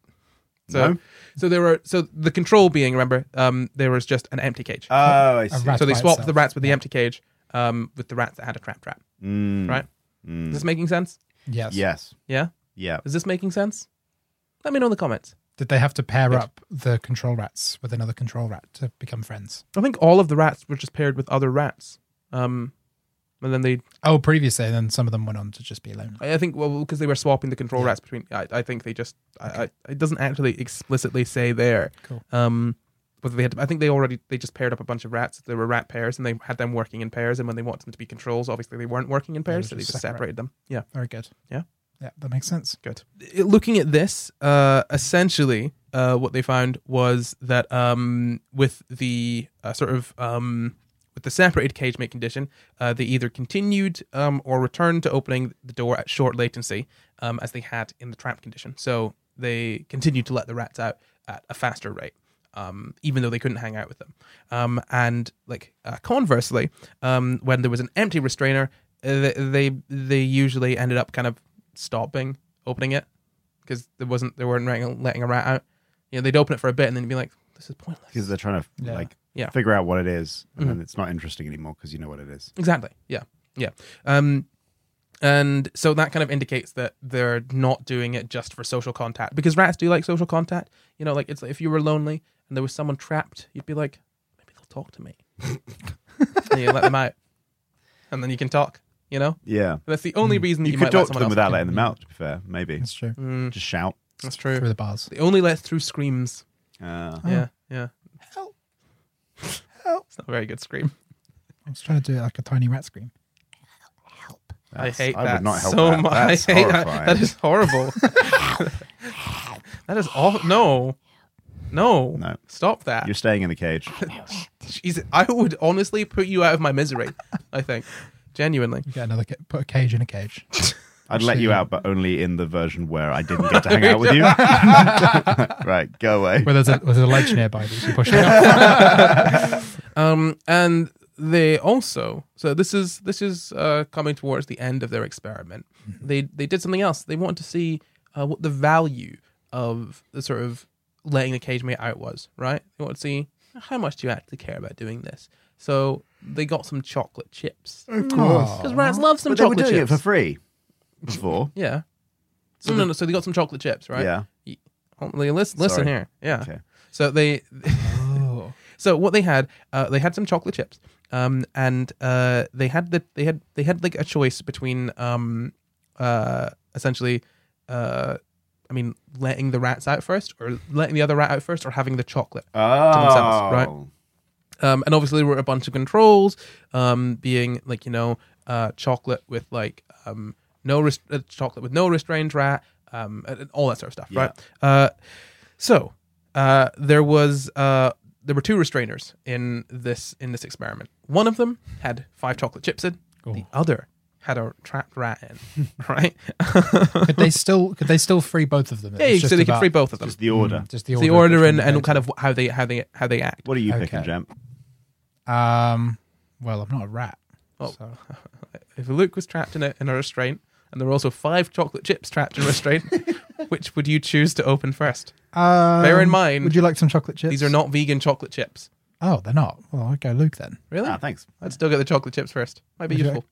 So, No? so there were so the control being remember um, there was just an empty cage. Oh, I A see. rat so they by swapped itself. the rats with the Yeah. empty cage um, with the rats that had a trapped rat. Mm, Right? mm. Is this making sense? Yes. Yes. Yeah. Yeah. Is this making sense? Let me know in the comments. Did they have to pair Good. up the control rats with another control rat to become friends? I think all of the rats were just paired with other rats. Um, and then they, Oh, previously, and then some of them went on to just be alone. I I think, well, because they were swapping the control Yeah. rats between, I, I think they just, I, I, it doesn't actually explicitly say there. Cool. Um, whether they had, I think they already, they just paired up a bunch of rats. There were rat pairs, and they had them working in pairs. And when they wanted them to be controls, obviously they weren't working in They pairs, were so they just just separate. separated them. Yeah, Very good. Yeah? Yeah, that makes sense. good. It- Looking at this, uh, essentially, uh, what they found was that um, with the uh, sort of um, with the separated cage mate condition, uh, they either continued um, or returned to opening the door at short latency, um, as they had in the trapped condition. So they continued to let the rats out at a faster rate, um, even though they couldn't hang out with them. Um, and like uh, conversely, um, when there was an empty restrainer, uh, they, they they usually ended up kind of stopping opening it because there wasn't they weren't letting, letting a rat out. You know, they'd open it for a bit and then be like, "This is pointless." Because they're trying to Yeah. like Yeah. figure out what it is, and Mhm. then it's not interesting anymore because you know what it is. Exactly. Yeah. Yeah. Um, and so that kind of indicates that they're not doing it just for social contact, because rats do like social contact. You know, like it's like if you were lonely and there was someone trapped, you'd be like, maybe they'll talk to me. And you let them out, and then you can talk. You know, Yeah. that's the only reason that You, you, could might let talk to someone them else without in. letting them out, to be fair, maybe. That's true. Mm, Just shout. that's true. Through the bars. They only let through screams. Uh, Oh. Yeah, yeah. Help. Help. It's not a very good scream. I was trying to do it like a tiny rat scream. I that's- hate I that would not help so that. much. That's I hate that. horrifying. That is horrible. That is awful. No, no, No. Stop that. You're staying in the cage. Jesus, I would honestly put you out of my misery. I think, genuinely. You get another, ca- put a cage in a cage. I'd let you out, but only in the version where I didn't get to hang out with you. Right, go away. Where there's a, there's a ledge nearby that you push it up. Um, and they also so this is this is uh, coming towards the end of their experiment. Mm-hmm. They they did something else. They wanted to see uh, what the value of the sort of letting the cage mate out was. Right? They wanted to see how much do you actually care about doing this. So they got some chocolate chips. Of course. Because rats love some But they were chocolate doing chips. it for free before. Yeah. So no, no. So they got some chocolate chips, right? Yeah. You- Listen, listen Sorry. here. Yeah. Okay. So they. Oh. So what they had, uh, they had some chocolate chips, um, and uh, they had the they had they had like a choice between, um, uh, essentially, uh, I mean, letting the rats out first, or letting the other rat out first, or having the chocolate. Oh. themselves, right? Um, and obviously there were a bunch of controls, um, being like, you know, uh, chocolate with like um, no rest- uh, chocolate with no restrained rat, um, and all that sort of stuff, Yeah. right? Uh, so uh, there was uh, there were two restrainers in this in this experiment. One of them had five chocolate chips in. Oh. The other had a trapped rat in, right? Could they still could they still free both of them? Yeah, It's so just they could about- free both of them. Just the order. Mm, just the It's order, the order which and, one and they kind of how they how they how they act. What are you Okay. picking, Jamp? go. Um. Well, I'm not a rat. Oh. So. If Luke was trapped in a in a restraint, and there were also five chocolate chips trapped in a restraint, which would you choose to open first? Um, Bear in mind, would you like some chocolate chips? These are not vegan chocolate chips. Oh, they're not. Well, I'll go Luke then. Really? Ah, thanks. I'd still get the chocolate chips first. Might be Would you? useful.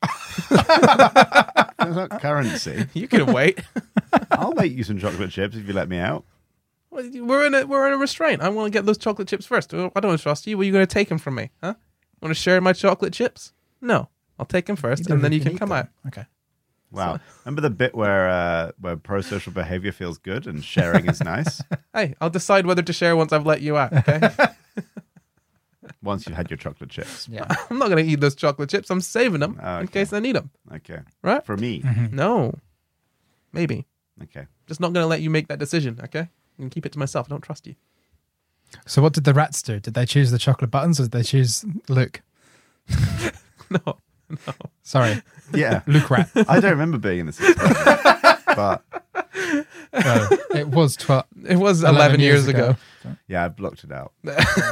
That's not currency. You can wait. I'll make you some chocolate chips if you let me out. We're in a we're in a restraint. I want to get those chocolate chips first. I don't trust you. Were you going to take them from me? Huh? Want to share my chocolate chips? No. I'll take them first, don't and then think you can eat come them. out. Okay. Wow. Remember the bit where uh, where pro-social behavior feels good and sharing is nice? Hey, I'll decide whether to share once I've let you out. Okay. Once you've had your chocolate chips. Yeah. I'm not going to eat those chocolate chips. I'm saving them Oh, in okay. case I need them. Okay. Right? For me. No. Maybe. Okay. Just not going to let you make that decision. Okay. I'm going to keep it to myself. I don't trust you. So what did the rats do? Did they choose the chocolate buttons or did they choose Luke? No. Sorry, Yeah. Luke rat. I don't remember being in this experiment, but No, it was twelve. It was eleven, years, ago. yeah, I blocked it out.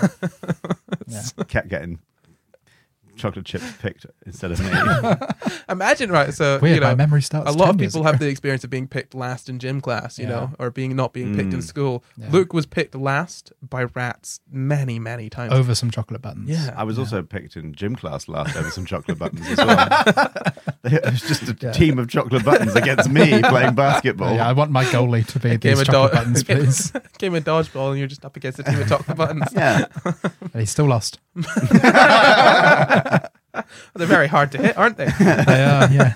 Yeah. Kept getting chocolate chips picked instead of me. Imagine, right? So, Weird, you know, my memory starts a lot of ten years people ago. have the experience of being picked last in gym class, you Yeah. know, or being not being picked in Mm. school. Yeah. Luke was picked last by rats many, many times. over some chocolate buttons. Yeah. I was also picked in gym class last over some chocolate buttons as well. It was just a Yeah. team of chocolate buttons against me playing basketball. Yeah, I want my goalie to be Game these of chocolate do- buttons, please. Game of dodgeball, and you're just up against a team of chocolate buttons. Yeah. And he still lost. They're very hard to hit, aren't they? They are, yeah.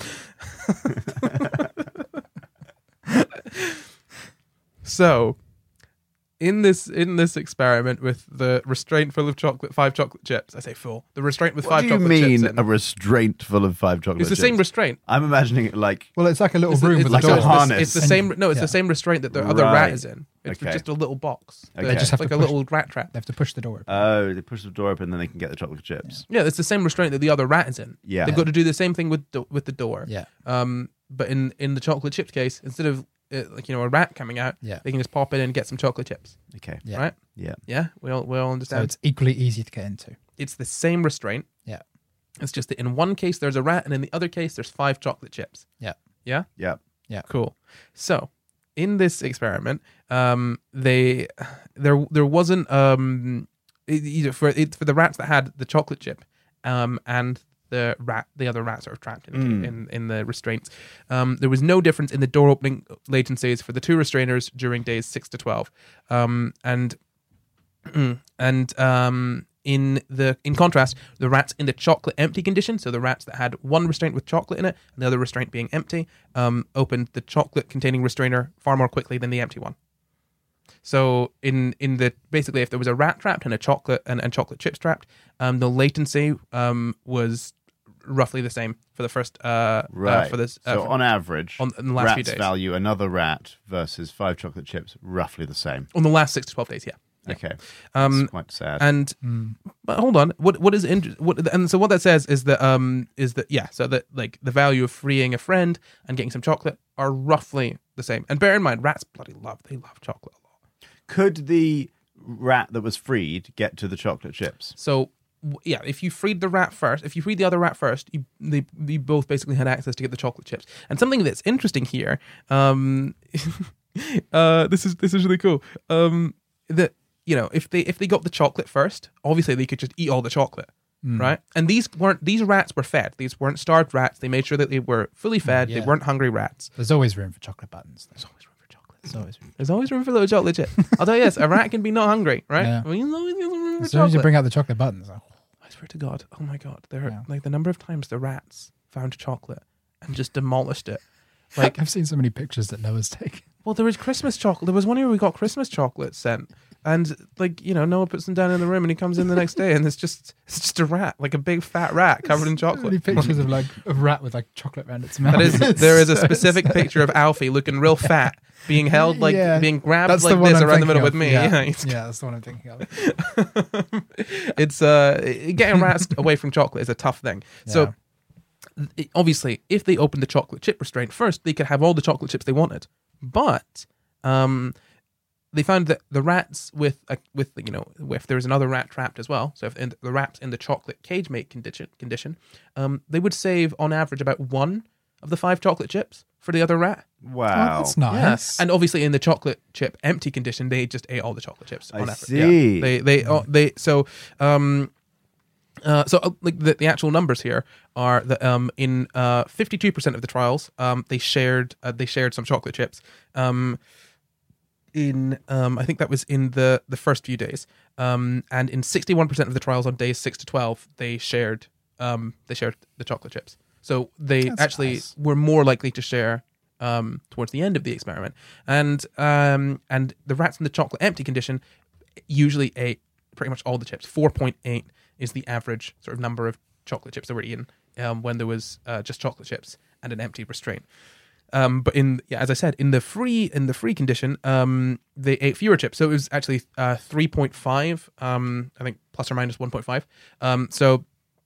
So, in this in this experiment with the restraint full of chocolate, five chocolate chips. I say full. The restraint with What five do you chocolate mean chips. in. a restraint full of five chocolate It's the chips? same restraint. I'm imagining it like Well, it's like a little It's, room it's, with like a so a it's door. the- harness. it's the And- same. No, it's yeah. the same restraint that the other Right. rat is in. It's Okay. just a little box. Okay. They just have like to a push- little rat trap. They have to push the door open. oh, they push the door open and then they can get the chocolate chips. Yeah, it's the same restraint that the other rat is in. Yeah. They've got to do the same thing with do- with the door. yeah. Um, but in in the chocolate chips case, instead of uh, like you know a rat coming out, Yeah. they can just pop in and get some chocolate chips. Okay. Yeah. Right? Yeah. Yeah, we all we all So understand. it's equally easy to get into. It's the same restraint. Yeah. It's just that in one case there's a rat, and in the other case there's five chocolate chips. Yeah. Yeah. Yeah. Cool. So, in this experiment, um, they there there wasn't um it- either for it, for the rats that had the chocolate chip, um, and the rat the other rats sort of trapped in Mm. in, in the restraints. Um, there was no difference in the door opening latencies for the two restrainers during days six to twelve, um, and and um. In the in contrast, the rats in the chocolate empty condition, so the rats that had one restraint with chocolate in it and the other restraint being empty, um, opened the chocolate containing restrainer far more quickly than the empty one. So in in the basically, if there was a rat trapped and a chocolate and, and chocolate chips trapped, um, the latency um, was roughly the same for the first uh, Right. uh, for this uh, so for- on average, on- in the last few rats days. value another rat versus five chocolate chips roughly the same. on the last six to twelve days. Yeah. Yeah. Okay. Um, That's quite sad. And Mm. but hold on, what what is inter- what and so what that says is that um is that yeah, so that like the value of freeing a friend and getting some chocolate are roughly the same. And bear in mind, rats bloody love they love chocolate a lot. Could the rat that was freed get to the chocolate chips? So w- yeah, if you freed the rat first, if you freed the other rat first, you they you both basically had access to get the chocolate chips. And something that's interesting here, um, uh, this is this is really cool. Um, that you know, if they if they got the chocolate first, obviously they could just eat all the chocolate. Mm. Right, and these weren't these rats were fed. These weren't starved rats. They made sure that they were fully fed. Yeah. They weren't hungry rats. There's always room for chocolate buttons. There's always room for chocolate. There's always room. There's always room for a little chocolate chip. I'll tell you this: a rat can be not hungry, right? Yeah. I mean, there's always room for As soon as you chocolate. bring out the chocolate buttons, like, I swear to God, oh my God, there are, Yeah. like the number of times the rats found chocolate and just demolished it. Like, I've seen so many pictures that Noah's taken. well, there was Christmas chocolate. There was one year we got Christmas chocolate sent. And like, you know, Noah puts them down in the room and he comes in the next day and it's just it's just a rat, like a big fat rat covered in So many chocolate. pictures of like a rat with like chocolate around its mouth. That is, there is a specific picture of Alfie looking real fat, being held like Yeah. being grabbed That's like the one this I'm around the middle thinking with of. me. Yeah, Yeah, he's- yeah, that's the one I'm thinking of. it's uh getting rats away from chocolate is a tough thing. So it- obviously, if they opened the chocolate chip restraint first, they could have all the chocolate chips they wanted. But um, they found that the rats with a, with you know if there was another rat trapped as well, so if in, the rats in the chocolate cage mate condition condition, um, they would save on average about one of the five chocolate chips for the other rat. Wow. Oh, that's nice. Yeah. And obviously in the chocolate chip empty condition, they just ate all the chocolate chips. I on average. see. Yeah. They they oh, they so um uh so uh, like the, the actual numbers here are that um in uh fifty-two percent of the trials um they shared uh, they shared some chocolate chips. Um in um I think that was in the the first few days. Um and in sixty-one percent of the trials on days six to twelve, they shared um they shared the chocolate chips. So they That's actually nice. were more likely to share um, towards the end of the experiment, and um, and the rats in the chocolate empty condition usually ate pretty much all the chips. Four point eight is the average sort of number of chocolate chips that were eaten um, when there was uh, just chocolate chips and an empty restraint. Um, but in yeah, as I said, in the free in the free condition, um, they ate fewer chips. So it was actually uh, three point five. Um, I think plus or minus one point five. Um, so.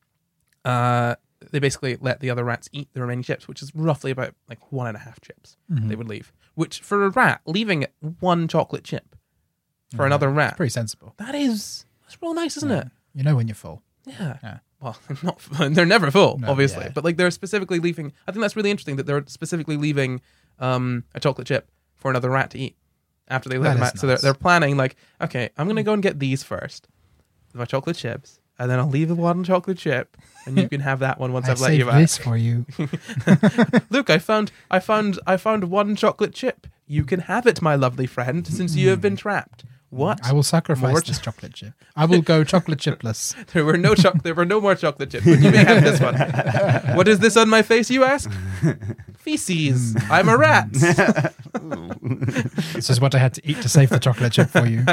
Uh, they basically let the other rats eat the remaining chips, which is roughly about like one and a half chips Mm-hmm. they would leave. Which for a rat, leaving one chocolate chip for Yeah, another it's rat, pretty sensible. that is that's real nice, isn't it? You know when you're full. Yeah. Yeah. Well, not they're never full, No, obviously, yeah. but like they're specifically leaving. I think that's really interesting that they're specifically leaving um, a chocolate chip for another rat to eat after they let That them is out. So they're nice. they're planning like, okay, I'm gonna go and get these first, my chocolate chips. And then I'll leave the one chocolate chip, and you can have that one once I I've let you saved back. this for you. Look, I found, I found, I found one chocolate chip. You can have it, my lovely friend, since you have been trapped. What? I will sacrifice More this chocolate chip. I will go chocolate chipless. There were no choc- There were no more chocolate chips. But you may have this one. What is this on my face? You ask. Feces. I'm a rat. This is what I had to eat to save the chocolate chip for you.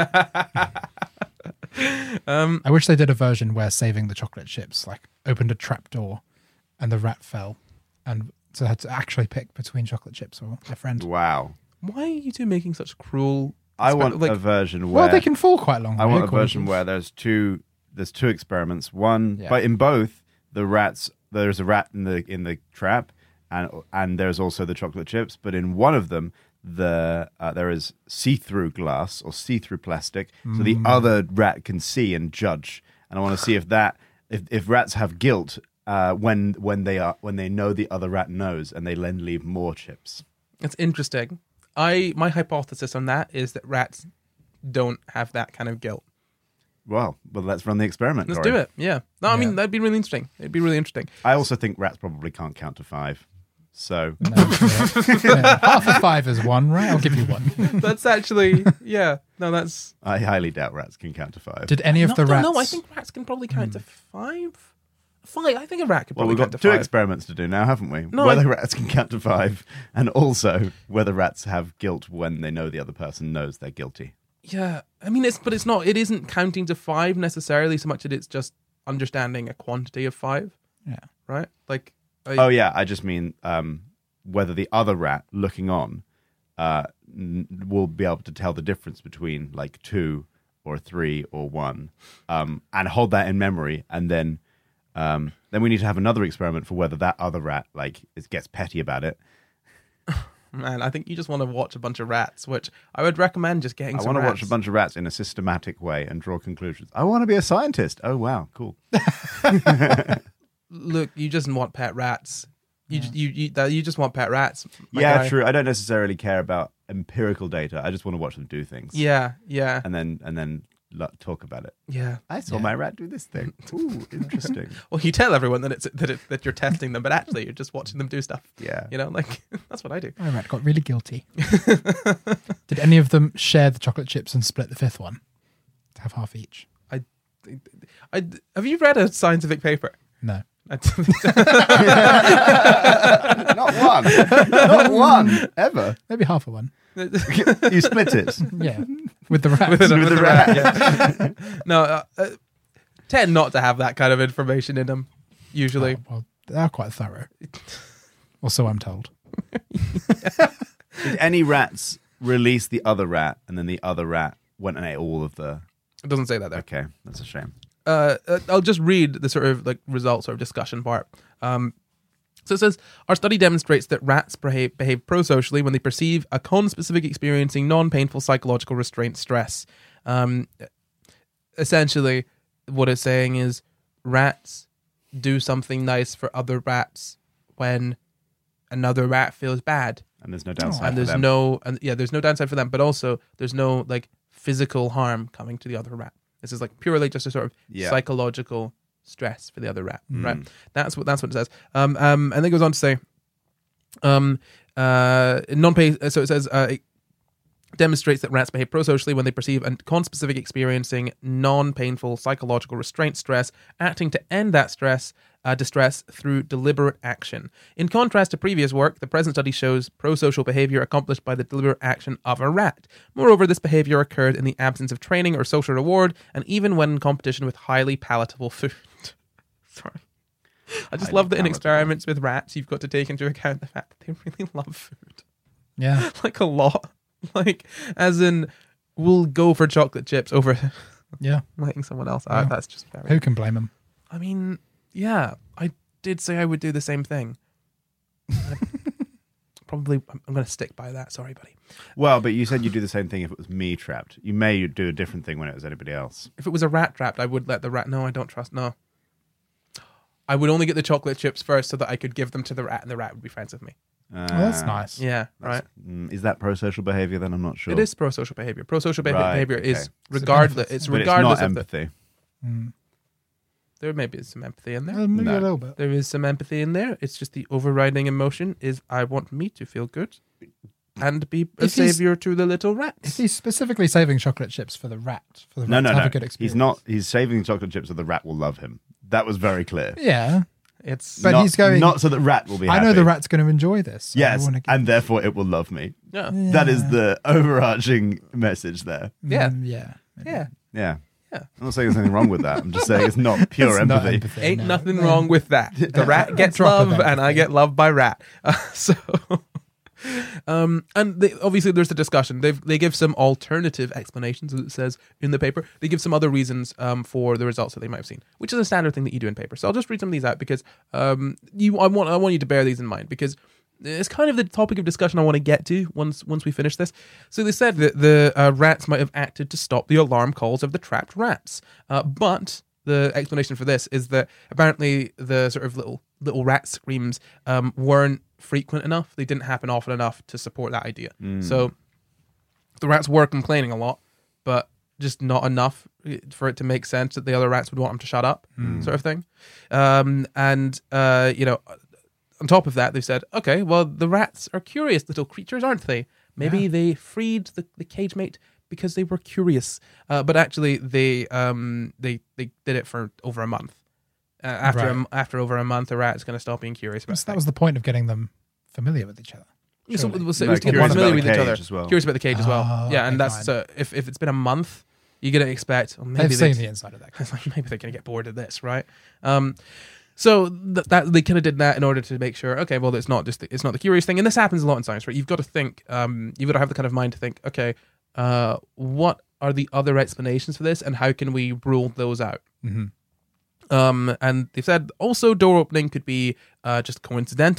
Um, I wish they did a version where saving the chocolate chips like opened a trap door and the rat fell, and so I had to actually pick between chocolate chips or their friend. Wow. why are you two making such cruel? I exper- want like, a version where Well, they can fall quite long. I way, want a according version to- where there's two there's two experiments. One, Yeah. but in both the rats, there's a rat in the in the trap, and and there's also the chocolate chips. But in one of them, the uh, there is see-through glass or see-through plastic, so the other rat can see and judge. And I want to see if that if if rats have guilt uh, when when they are when they know the other rat knows, and they then leave more chips. It's interesting. I my hypothesis on that is that rats don't have that kind of guilt. Well, well, let's run the experiment. Let's Corey. do it. Yeah. No, I Yeah. mean that'd be really interesting. It'd be really interesting. I also think rats probably can't count to five. So No, yeah. Yeah. Half of five is one, right? I'll give you one. That's actually yeah. No, that's I highly doubt rats can count to five. Did any of no, the no, rats? no, I think rats can probably count to five. Five. I think a rat could Well, probably we've count got to two five. experiments to do now, haven't we? No, whether I- rats can count to five, and also whether rats have guilt when they know the other person knows they're guilty. Yeah, I mean it's, but it's not. It isn't counting to five necessarily so much that it's just understanding a quantity of five, Yeah. right? Like, I, Oh yeah, I just mean um, whether the other rat looking on uh, n- will be able to tell the difference between like two or three or one, um, and hold that in memory, and then um, then we need to have another experiment for whether that other rat like is, gets petty about it. Man, I think you just want to watch a bunch of rats, which I would recommend just getting I some want to rats. watch a bunch of rats in a systematic way and draw conclusions. I want to be a scientist. Oh, wow, cool. Look, you just want pet rats. You just, you you that- you just want pet rats. my Yeah, guy. true. I don't necessarily care about empirical data. I just want to watch them do things. Yeah, yeah, And then and then lo- talk about it. yeah. I saw Yeah. my rat do this thing. Ooh, interesting. Well, you tell everyone that it's that it, that you're testing them, but actually you're just watching them do stuff. Yeah. You know, like that's what I do. My rat got really guilty. Did any of them share the chocolate chips and split the fifth one to have half each? I, have you read a scientific paper? No. I- Not one. Not one. Ever. Maybe half of one. You split it. Yeah. With the rat. With the, With with the the rat. yeah. No, uh, uh, tend not to have that kind of information in them. Usually, Oh, well, they are quite thorough. Or so I'm told. Did any rats release the other rat and then the other rat went and ate all of the... it doesn't say that there. Okay, that's a shame. Uh, uh, I'll just read the sort of like results or discussion part. Um, so it says, our study demonstrates that rats behave, behave pro-socially when they perceive a con-specific experiencing non-painful psychological restraint stress. Um, essentially, what it's saying is rats do something nice for other rats when another rat feels bad. And there's no downside And for there's them. no, and yeah, there's no downside for them, but also there's no like physical harm coming to the other rat. This is like purely just a sort of Yeah. psychological stress for the other rat, Mm. right? That's what that's what it says. Um, um, and then it goes on to say, um, uh, non-pay. So it says uh, it demonstrates that rats behave pro-socially when they perceive a con-specific experiencing non-painful psychological restraint stress, acting to end that stress. Uh, distress through deliberate action. In contrast to previous work, the present study shows pro-social behavior accomplished by the deliberate action of a rat. Moreover, this behavior occurred in the absence of training or social reward, and even when in competition with highly palatable food. Sorry. I just Highly love that in palatable. experiments with rats, you've got to take into account the fact that they really love food. Yeah. Like a lot. Like, as in, we'll go for chocolate chips over Yeah. letting someone else out. Yeah. That's just very... Who can blame them? I mean, yeah, I did say I would do the same thing. Probably, I'm, I'm going to stick by that. Sorry, buddy. Well, but you said you'd do the same thing if it was me trapped. You may do a different thing when it was anybody else. If it was a rat trapped, I would let the rat. No, I don't trust. No, I would only get the chocolate chips first so that I could give them to the rat, and the rat would be friends with me. Uh, Oh, that's nice. Yeah, right. mm, Is that pro-social behavior then? I'm not sure. It is pro-social behavior. Pro-social beha- Right, behavior okay. is It's a regardless. benefit. It's But regardless it's not of the, empathy. Mm. there may be some empathy in there. Uh, maybe No. a little bit. There is some empathy in there. It's just the overriding emotion is I want me to feel good and be a If he's- savior to the little If rats. he's specifically saving chocolate chips for the rat, for the No, rat no, to have no. a good experience. He's not. He's saving chocolate chips so the rat will love him. That was very clear. Yeah. It's But not, he's going- not so that rat will be I happy. know the rat's going to enjoy this. so I Yes, wanna give- and therefore it will love me. yeah, That is the overarching message there. yeah. Mm, yeah. maybe. yeah. Yeah. Yeah. I'm not saying there's anything wrong with that. I'm just saying it's not pure It's not empathy. empathy, Ain't no. nothing No. wrong with that. The rat gets Drop of love, and I empathy. get loved by rat. Uh, so, um, and they, obviously, there's the discussion. They they give some alternative explanations, as it says in the paper. They give some other reasons um, for the results that they might have seen, which is a standard thing that you do in paper. So I'll just read some of these out because um, you, I want I want you to bear these in mind because it's kind of the topic of discussion I want to get to once once we finish this. So they said that the uh, rats might have acted to stop the alarm calls of the trapped rats, uh, but the explanation for this is that apparently the sort of little little rat screams um, weren't frequent enough. They didn't happen often enough to support that idea. Mm. So the rats were complaining a lot, but just not enough for it to make sense that the other rats would want them to shut up, sort of thing. Um, and uh, you know, on top of that, they said, okay, well, the rats are curious little creatures, aren't they? Maybe Yeah. they freed the, the cage mate because they were curious. Uh, but actually, they um they they did it for over a month. Uh, after a, Right. after over a month, the rat's going to stop being curious about So that was the point of getting them familiar with each other. things. So surely. it was, it No, was to get curious familiar about with the each other. cage as well. Curious about the cage as well. Oh, Yeah, okay, and that's fine. so if if it's been a month, you're going to expect well, maybe They've they seen the inside of that. It's like maybe they're going to get bored of this, right? Um, so th- that they kind of did that in order to make sure, okay, well, it's not just the, it's not the curious thing, and this happens a lot in science, right? You've got to think, um, you've got to have the kind of mind to think, okay, uh, what are the other explanations for this, and how can we rule those out? Mhm. Um, and they've said also door opening could be uh, just coincidental,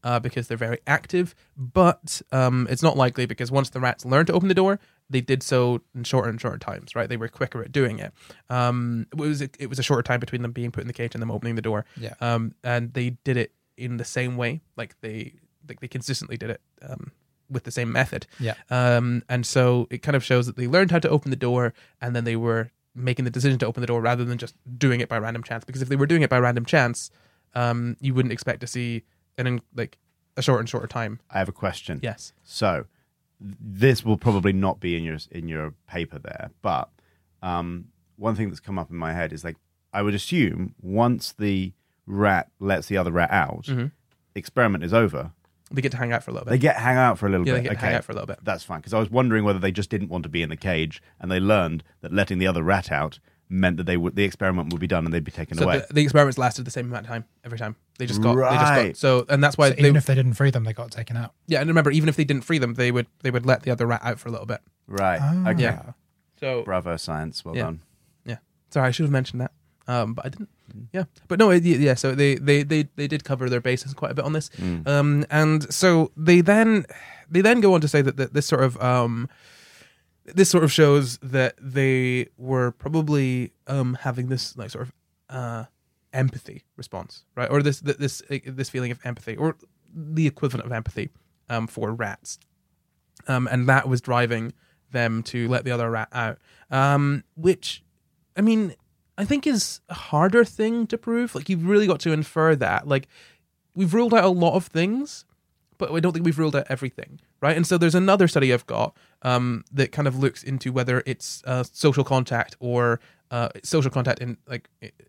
uh, because they're very active, but um, it's not likely because once the rats learned to open the door, they did so in shorter and shorter times, right? They were quicker at doing it. Um, it was a, it was a shorter time between them being put in the cage and them opening the door. Yeah. Um, and they did it in the same way, like they like they consistently did it um, with the same method. Yeah. Um, and so it kind of shows that they learned how to open the door, and then they were making the decision to open the door rather than just doing it by random chance. Because if they were doing it by random chance, um, you wouldn't expect to see an in, like a shorter and shorter time. I have a question. Yes. So this will probably not be in your in your paper there, but um, one thing that's come up in my head is like I would assume once the rat lets the other rat out, Mm-hmm. the experiment is over. They get to hang out for a little bit. They get hang out for a little yeah, bit. they get to okay, hang out for a little bit. that's fine. Because I was wondering whether they just didn't want to be in the cage, and they learned that letting the other rat out meant that they would the experiment would be done and they'd be taken So away. the, the experiments lasted the same amount of time every time. They just got, they just Right. got so, and that's why So they, even if they didn't free them, they got taken out. yeah. And remember, even if they didn't free them, they would they would let the other rat out for a little bit. right. Ah. Okay. Yeah. So Bravo, science. Well Yeah. done. yeah, sorry, I should have mentioned that, um, but I didn't. Yeah, but no, it, yeah. So they, they they they did cover their bases quite a bit on this, Mm. um, and so they then they then go on to say that, that this sort of um, this sort of shows that they were probably um having this like sort of uh empathy response, right, or this this this feeling of empathy, or the equivalent of empathy, um, for rats, um, and that was driving them to let the other rat out, um, which, I mean, I think is a harder thing to prove. Like, you've really got to infer that. Like, we've ruled out a lot of things, but I don't think we've ruled out everything, right? And so there's another study I've got um, that kind of looks into whether it's uh, social contact or uh, social contact in like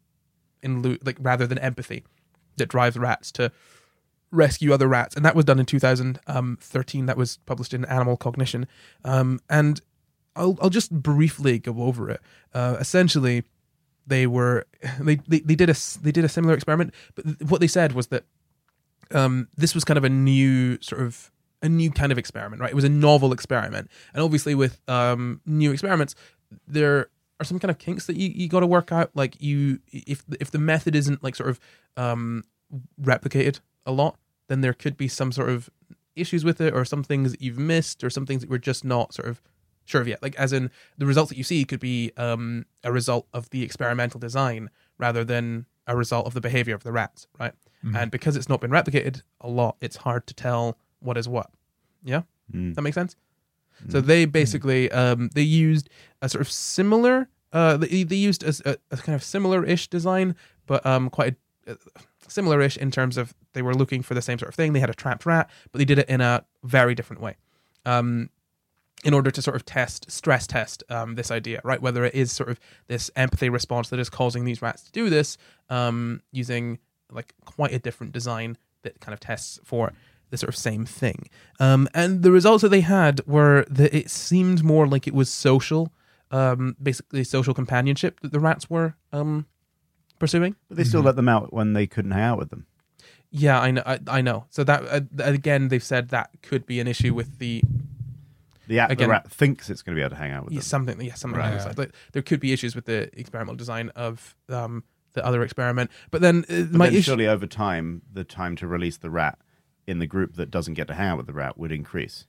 in lo- like rather than empathy that drives rats to rescue other rats, and that was done in two thousand thirteen. That was published in Animal Cognition, um, and I'll I'll just briefly go over it. Uh, essentially, they were they, they they did a they did a similar experiment, but th- what they said was that um, this was kind of a new sort of a new kind of experiment, right? It was a novel experiment, and obviously with um, new experiments, there are some kind of kinks that you, you got to work out. Like you, if if the method isn't like sort of um, replicated a lot, then there could be some sort of issues with it, or some things that you've missed, or some things that we're just not sort of sure of yet. Like, as in, the results that you see could be um, a result of the experimental design rather than a result of the behavior of the rats, right? Mhm. And because it's not been replicated a lot, it's hard to tell what is what. Yeah? Mm. That makes sense? So they basically, um, they used a sort of similar, uh, they, they used a, a, a kind of similar-ish design, but um, quite a, uh, similar-ish in terms of they were looking for the same sort of thing. They had a trapped rat, but they did it in a very different way, um, in order to sort of test, stress test um, this idea, right? Whether it is sort of this empathy response that is causing these rats to do this, um, using like quite a different design that kind of tests for the sort of same thing. Um, and the results that they had were that it seemed more like it was social, um, basically social companionship that the rats were um, pursuing. But they still Mhm. let them out when they couldn't hang out with them. Yeah, I know. I, I know. So that uh, again, they've said that could be an issue with the The, a- the Again- rat thinks it's going to be able to hang out with yeah, them. something. Yeah, something Right. like that. Like, there could be issues with the experimental design of um, the other experiment. But then uh, But my then issue. surely over time, the time to release the rat in the group that doesn't get to hang out with the rat would increase.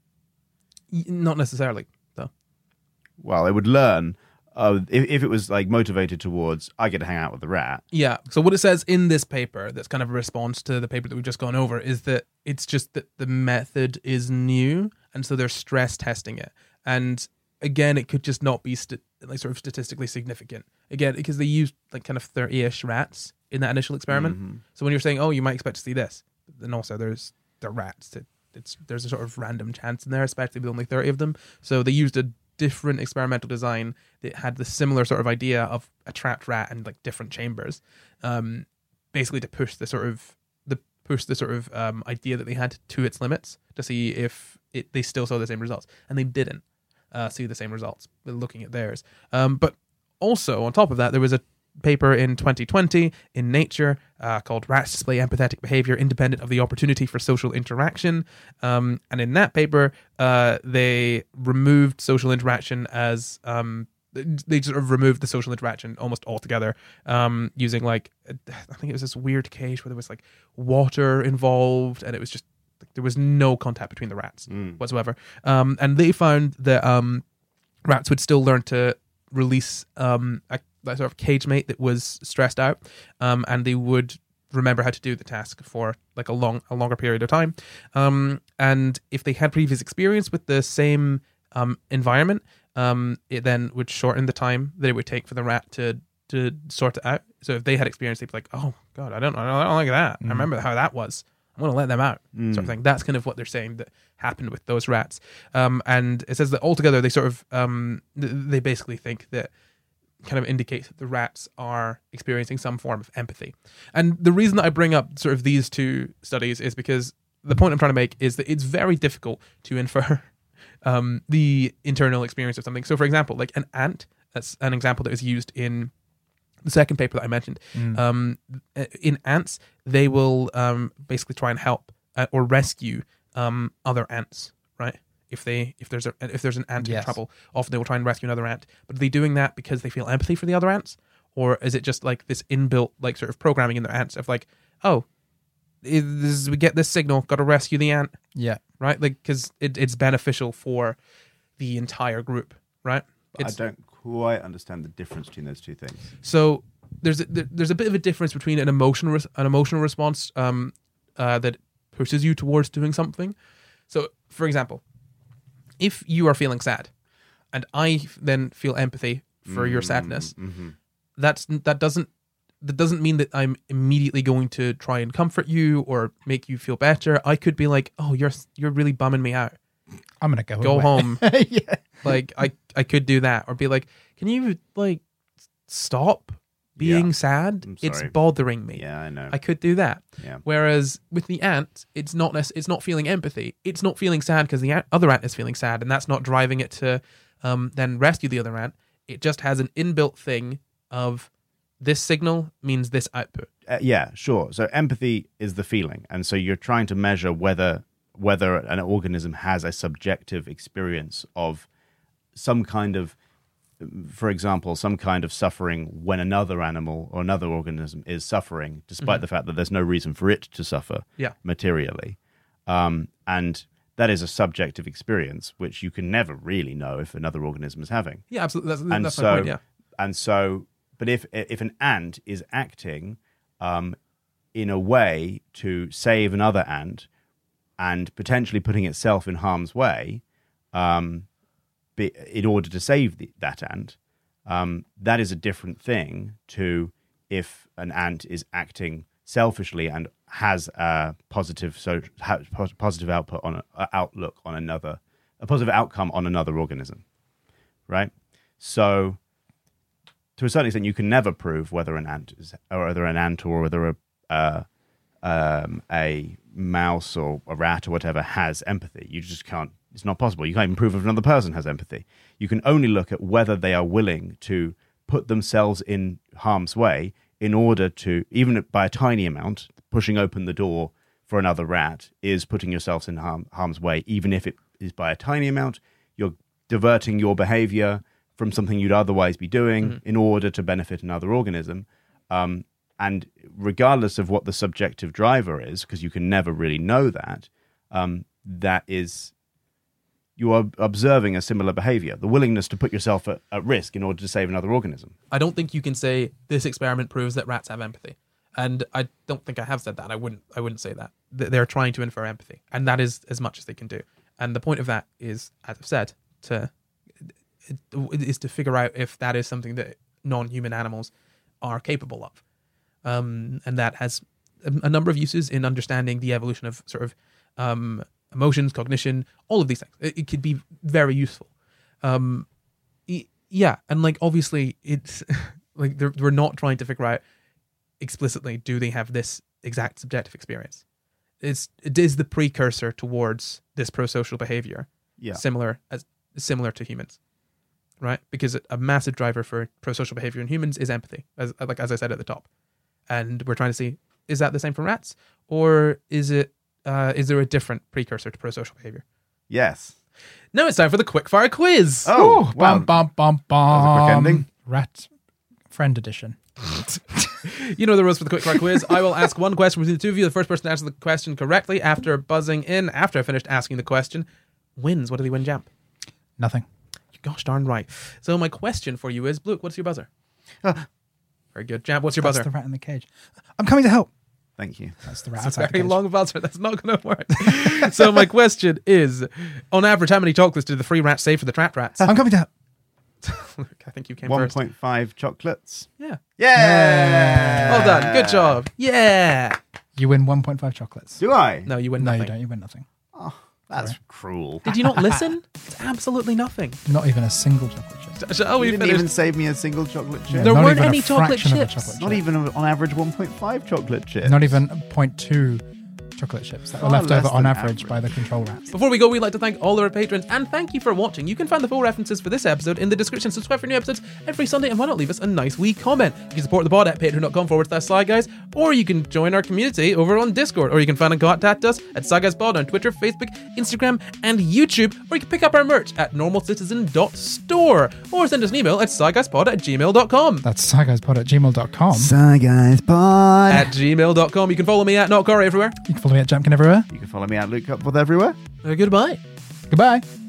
Y- Not necessarily, though. Well, it would learn. Uh, if, if it was like motivated towards, I get to hang out with the rat. Yeah. So what it says in this paper, that's kind of a response to the paper that we've just gone over, is that it's just that the method is new, and so they're stress testing it. And again, it could just not be st- like sort of statistically significant. Again, because they used like kind of thirty-ish rats in that initial experiment. Mhm. So when you're saying, oh, you might expect to see this, then also there's the rats. That it's there's a sort of random chance in there, especially with only thirty of them. So they used a different experimental design that had the similar sort of idea of a trapped rat and like different chambers, um, basically to push the sort of the push the sort of um, idea that they had to its limits to see if it they still saw the same results, and they didn't uh, see the same results looking at theirs. Um, but also on top of that, there was a paper in twenty twenty in Nature uh, called Rats Display Empathetic Behavior Independent of the Opportunity for Social Interaction. Um, and in that paper, uh, they removed social interaction as um, they sort of removed the social interaction almost altogether, um, using like I think it was this weird cage where there was like water involved, and it was just like, there was no contact between the rats Mm. whatsoever. Um, and they found that um, rats would still learn to release um, a, a sort of cage mate that was stressed out, um, and they would remember how to do the task for like a long, a longer period of time. Um, and if they had previous experience with the same um, environment, um, it then would shorten the time that it would take for the rat to to sort it out. So if they had experience, they'd be like, "Oh God, I don't, I don't like that. I remember how that was. I'm going to let them out," Mm. sort of thing. That's kind of what they're saying that happened with those rats. Um, and it says that altogether, they sort of, um, th- they basically think that kind of indicates that the rats are experiencing some form of empathy. And the reason that I bring up sort of these two studies is because the point I'm trying to make is that it's very difficult to infer um, the internal experience of something. So, for example, like an ant, that's an example that is used in the second paper that I mentioned. Mm. Um, in ants, they will um, basically try and help uh, or rescue um, other ants, right? If they if there's a if there's an ant in Yes. trouble, often they will try and rescue another ant. But are they doing that because they feel empathy for the other ants, or is it just like this inbuilt like sort of programming in their ants of like, oh, it, this is, we get this signal, got to rescue the ant, Yeah. right? Like because it, it's beneficial for the entire group, right? But I It's, don't quite understand the difference between those two things. So there's a, there- there's a bit of a difference between an emotional res- an emotional response um, uh, that pushes you towards doing something. So, for example, if you are feeling sad, and I then feel empathy for your sadness, Mm-hmm. that's that doesn't that doesn't mean that I'm immediately going to try and comfort you or make you feel better. I could be like, "Oh, you're you're really bumming me out. I'm gonna go Go away. home." Yeah. Like I I could do that, or be like, "Can you like stop being Yeah. sad? I'm It's sorry. bothering me." Yeah, I know. I could do that. yeah. Whereas with the ant, it's not nec- it's not feeling empathy. It's not feeling sad because the ant- other ant is feeling sad, and that's not driving it to um, then rescue the other ant. It just has an inbuilt thing of this signal means this output. Uh, yeah, sure. So empathy is the feeling, and so you're trying to measure whether whether an organism has a subjective experience of some kind of, for example, some kind of suffering when another animal or another organism is suffering, despite Mhm. the fact that there's no reason for it to suffer Yeah. materially. Um, and that is a subjective experience, which you can never really know if another organism is having. Yeah, absolutely. That's, And that's so, my point. Yeah. and so, but if if an ant is acting um, in a way to save another ant and potentially putting itself in harm's way, um, be, in order to save the, that ant, um, that is a different thing to if an ant is acting selfishly and has a positive so ha- pos- positive output on a, a outlook on another, a positive outcome on another organism, right? So, to a certain extent, you can never prove whether an ant is, or whether an ant or whether a uh, um, a mouse or a rat or whatever has empathy. You just can't. It's not possible. You can't even prove if another person has empathy. You can only look at whether they are willing to put themselves in harm's way in order to, even by a tiny amount, pushing open the door for another rat is putting yourselves in harm, harm's way, even if it is by a tiny amount. You're diverting your behavior from something you'd otherwise be doing Mhm. in order to benefit another organism. Um, and regardless of what the subjective driver is, because you can never really know that, um, that is, you are observing a similar behavior, the willingness to put yourself at, at risk in order to save another organism. I don't think you can say this experiment proves that rats have empathy, and I don't think I have said that. I wouldn't. I wouldn't say that. Th- They're trying to infer empathy, and that is as much as they can do. And the point of that is, as I've said, to is to figure out if that is something that non-human animals are capable of, um, and that has a, a number of uses in understanding the evolution of sort of um, emotions, cognition, all of these things. It, it could be very useful. Um, y- yeah, and like obviously it's like they're, we're not trying to figure out explicitly do they have this exact subjective experience. It's it is the precursor towards this prosocial behavior, Yeah. similar as similar to humans, right? Because a massive driver for prosocial behavior in humans is empathy, as like as I said at the top, and we're trying to see, is that the same for rats, or is it uh, is there a different precursor to prosocial behavior? Yes. Now it's time for the quickfire quiz. Oh, Ooh, wow. bum, bum, bum, bum. That was a quick ending. Rat friend edition. You know the rules for the quickfire quiz. I will ask one question between the two of you. The first person to answer the question correctly after buzzing in, after I finished asking the question, wins. What do they win, Jamp? Nothing. Gosh darn right. So my question for you is, Luke, what's your buzzer? Ah. Very good. Jamp, what's your That's buzzer? the rat in the cage. I'm coming to help. Thank you. That's the rat It's a outside the very cage. long buzzer. That's not going to work. So my question is, on average, how many chocolates did the three rats save for the trapped rats? I'm coming to help. I think you came one first. point five chocolates. Yeah. Yeah. Well done. Good job. Yeah. You win one point five chocolates. Do I? No, you win No, nothing. you don't. You win nothing. Oh, that's cruel. Did you not listen? It's absolutely nothing. Not even a single chocolate chip. Shall we you didn't finish? even save me a single chocolate chip. Yeah, There not weren't even a any chocolate fraction of a chips. chocolate Not chip. even on average one point five chocolate chips. Not even zero point two chocolate chips that were Far left less over on than average, by the average. control rats. Before we go, we'd like to thank all our patrons and thank you for watching. You can find the full references for this episode in the description. Subscribe for new episodes every Sunday, and why not leave us a nice wee comment? You can support the pod at patreon.com forward slash Sly Guys, or you can join our community over on Discord, or you can find and contact us at Sly Guys Pod on Twitter, Facebook, Instagram, and YouTube, or you can pick up our merch at normal citizen dot store, or send us an email at slyguyspod at gmail dot com. That's syguyspod at gmail dot com. So guys, pod. At gmail dot com. You can follow me at Not Corey everywhere. You can follow me at Jumpkin everywhere. You can follow me at Luke Upforth everywhere. Uh, goodbye. Goodbye.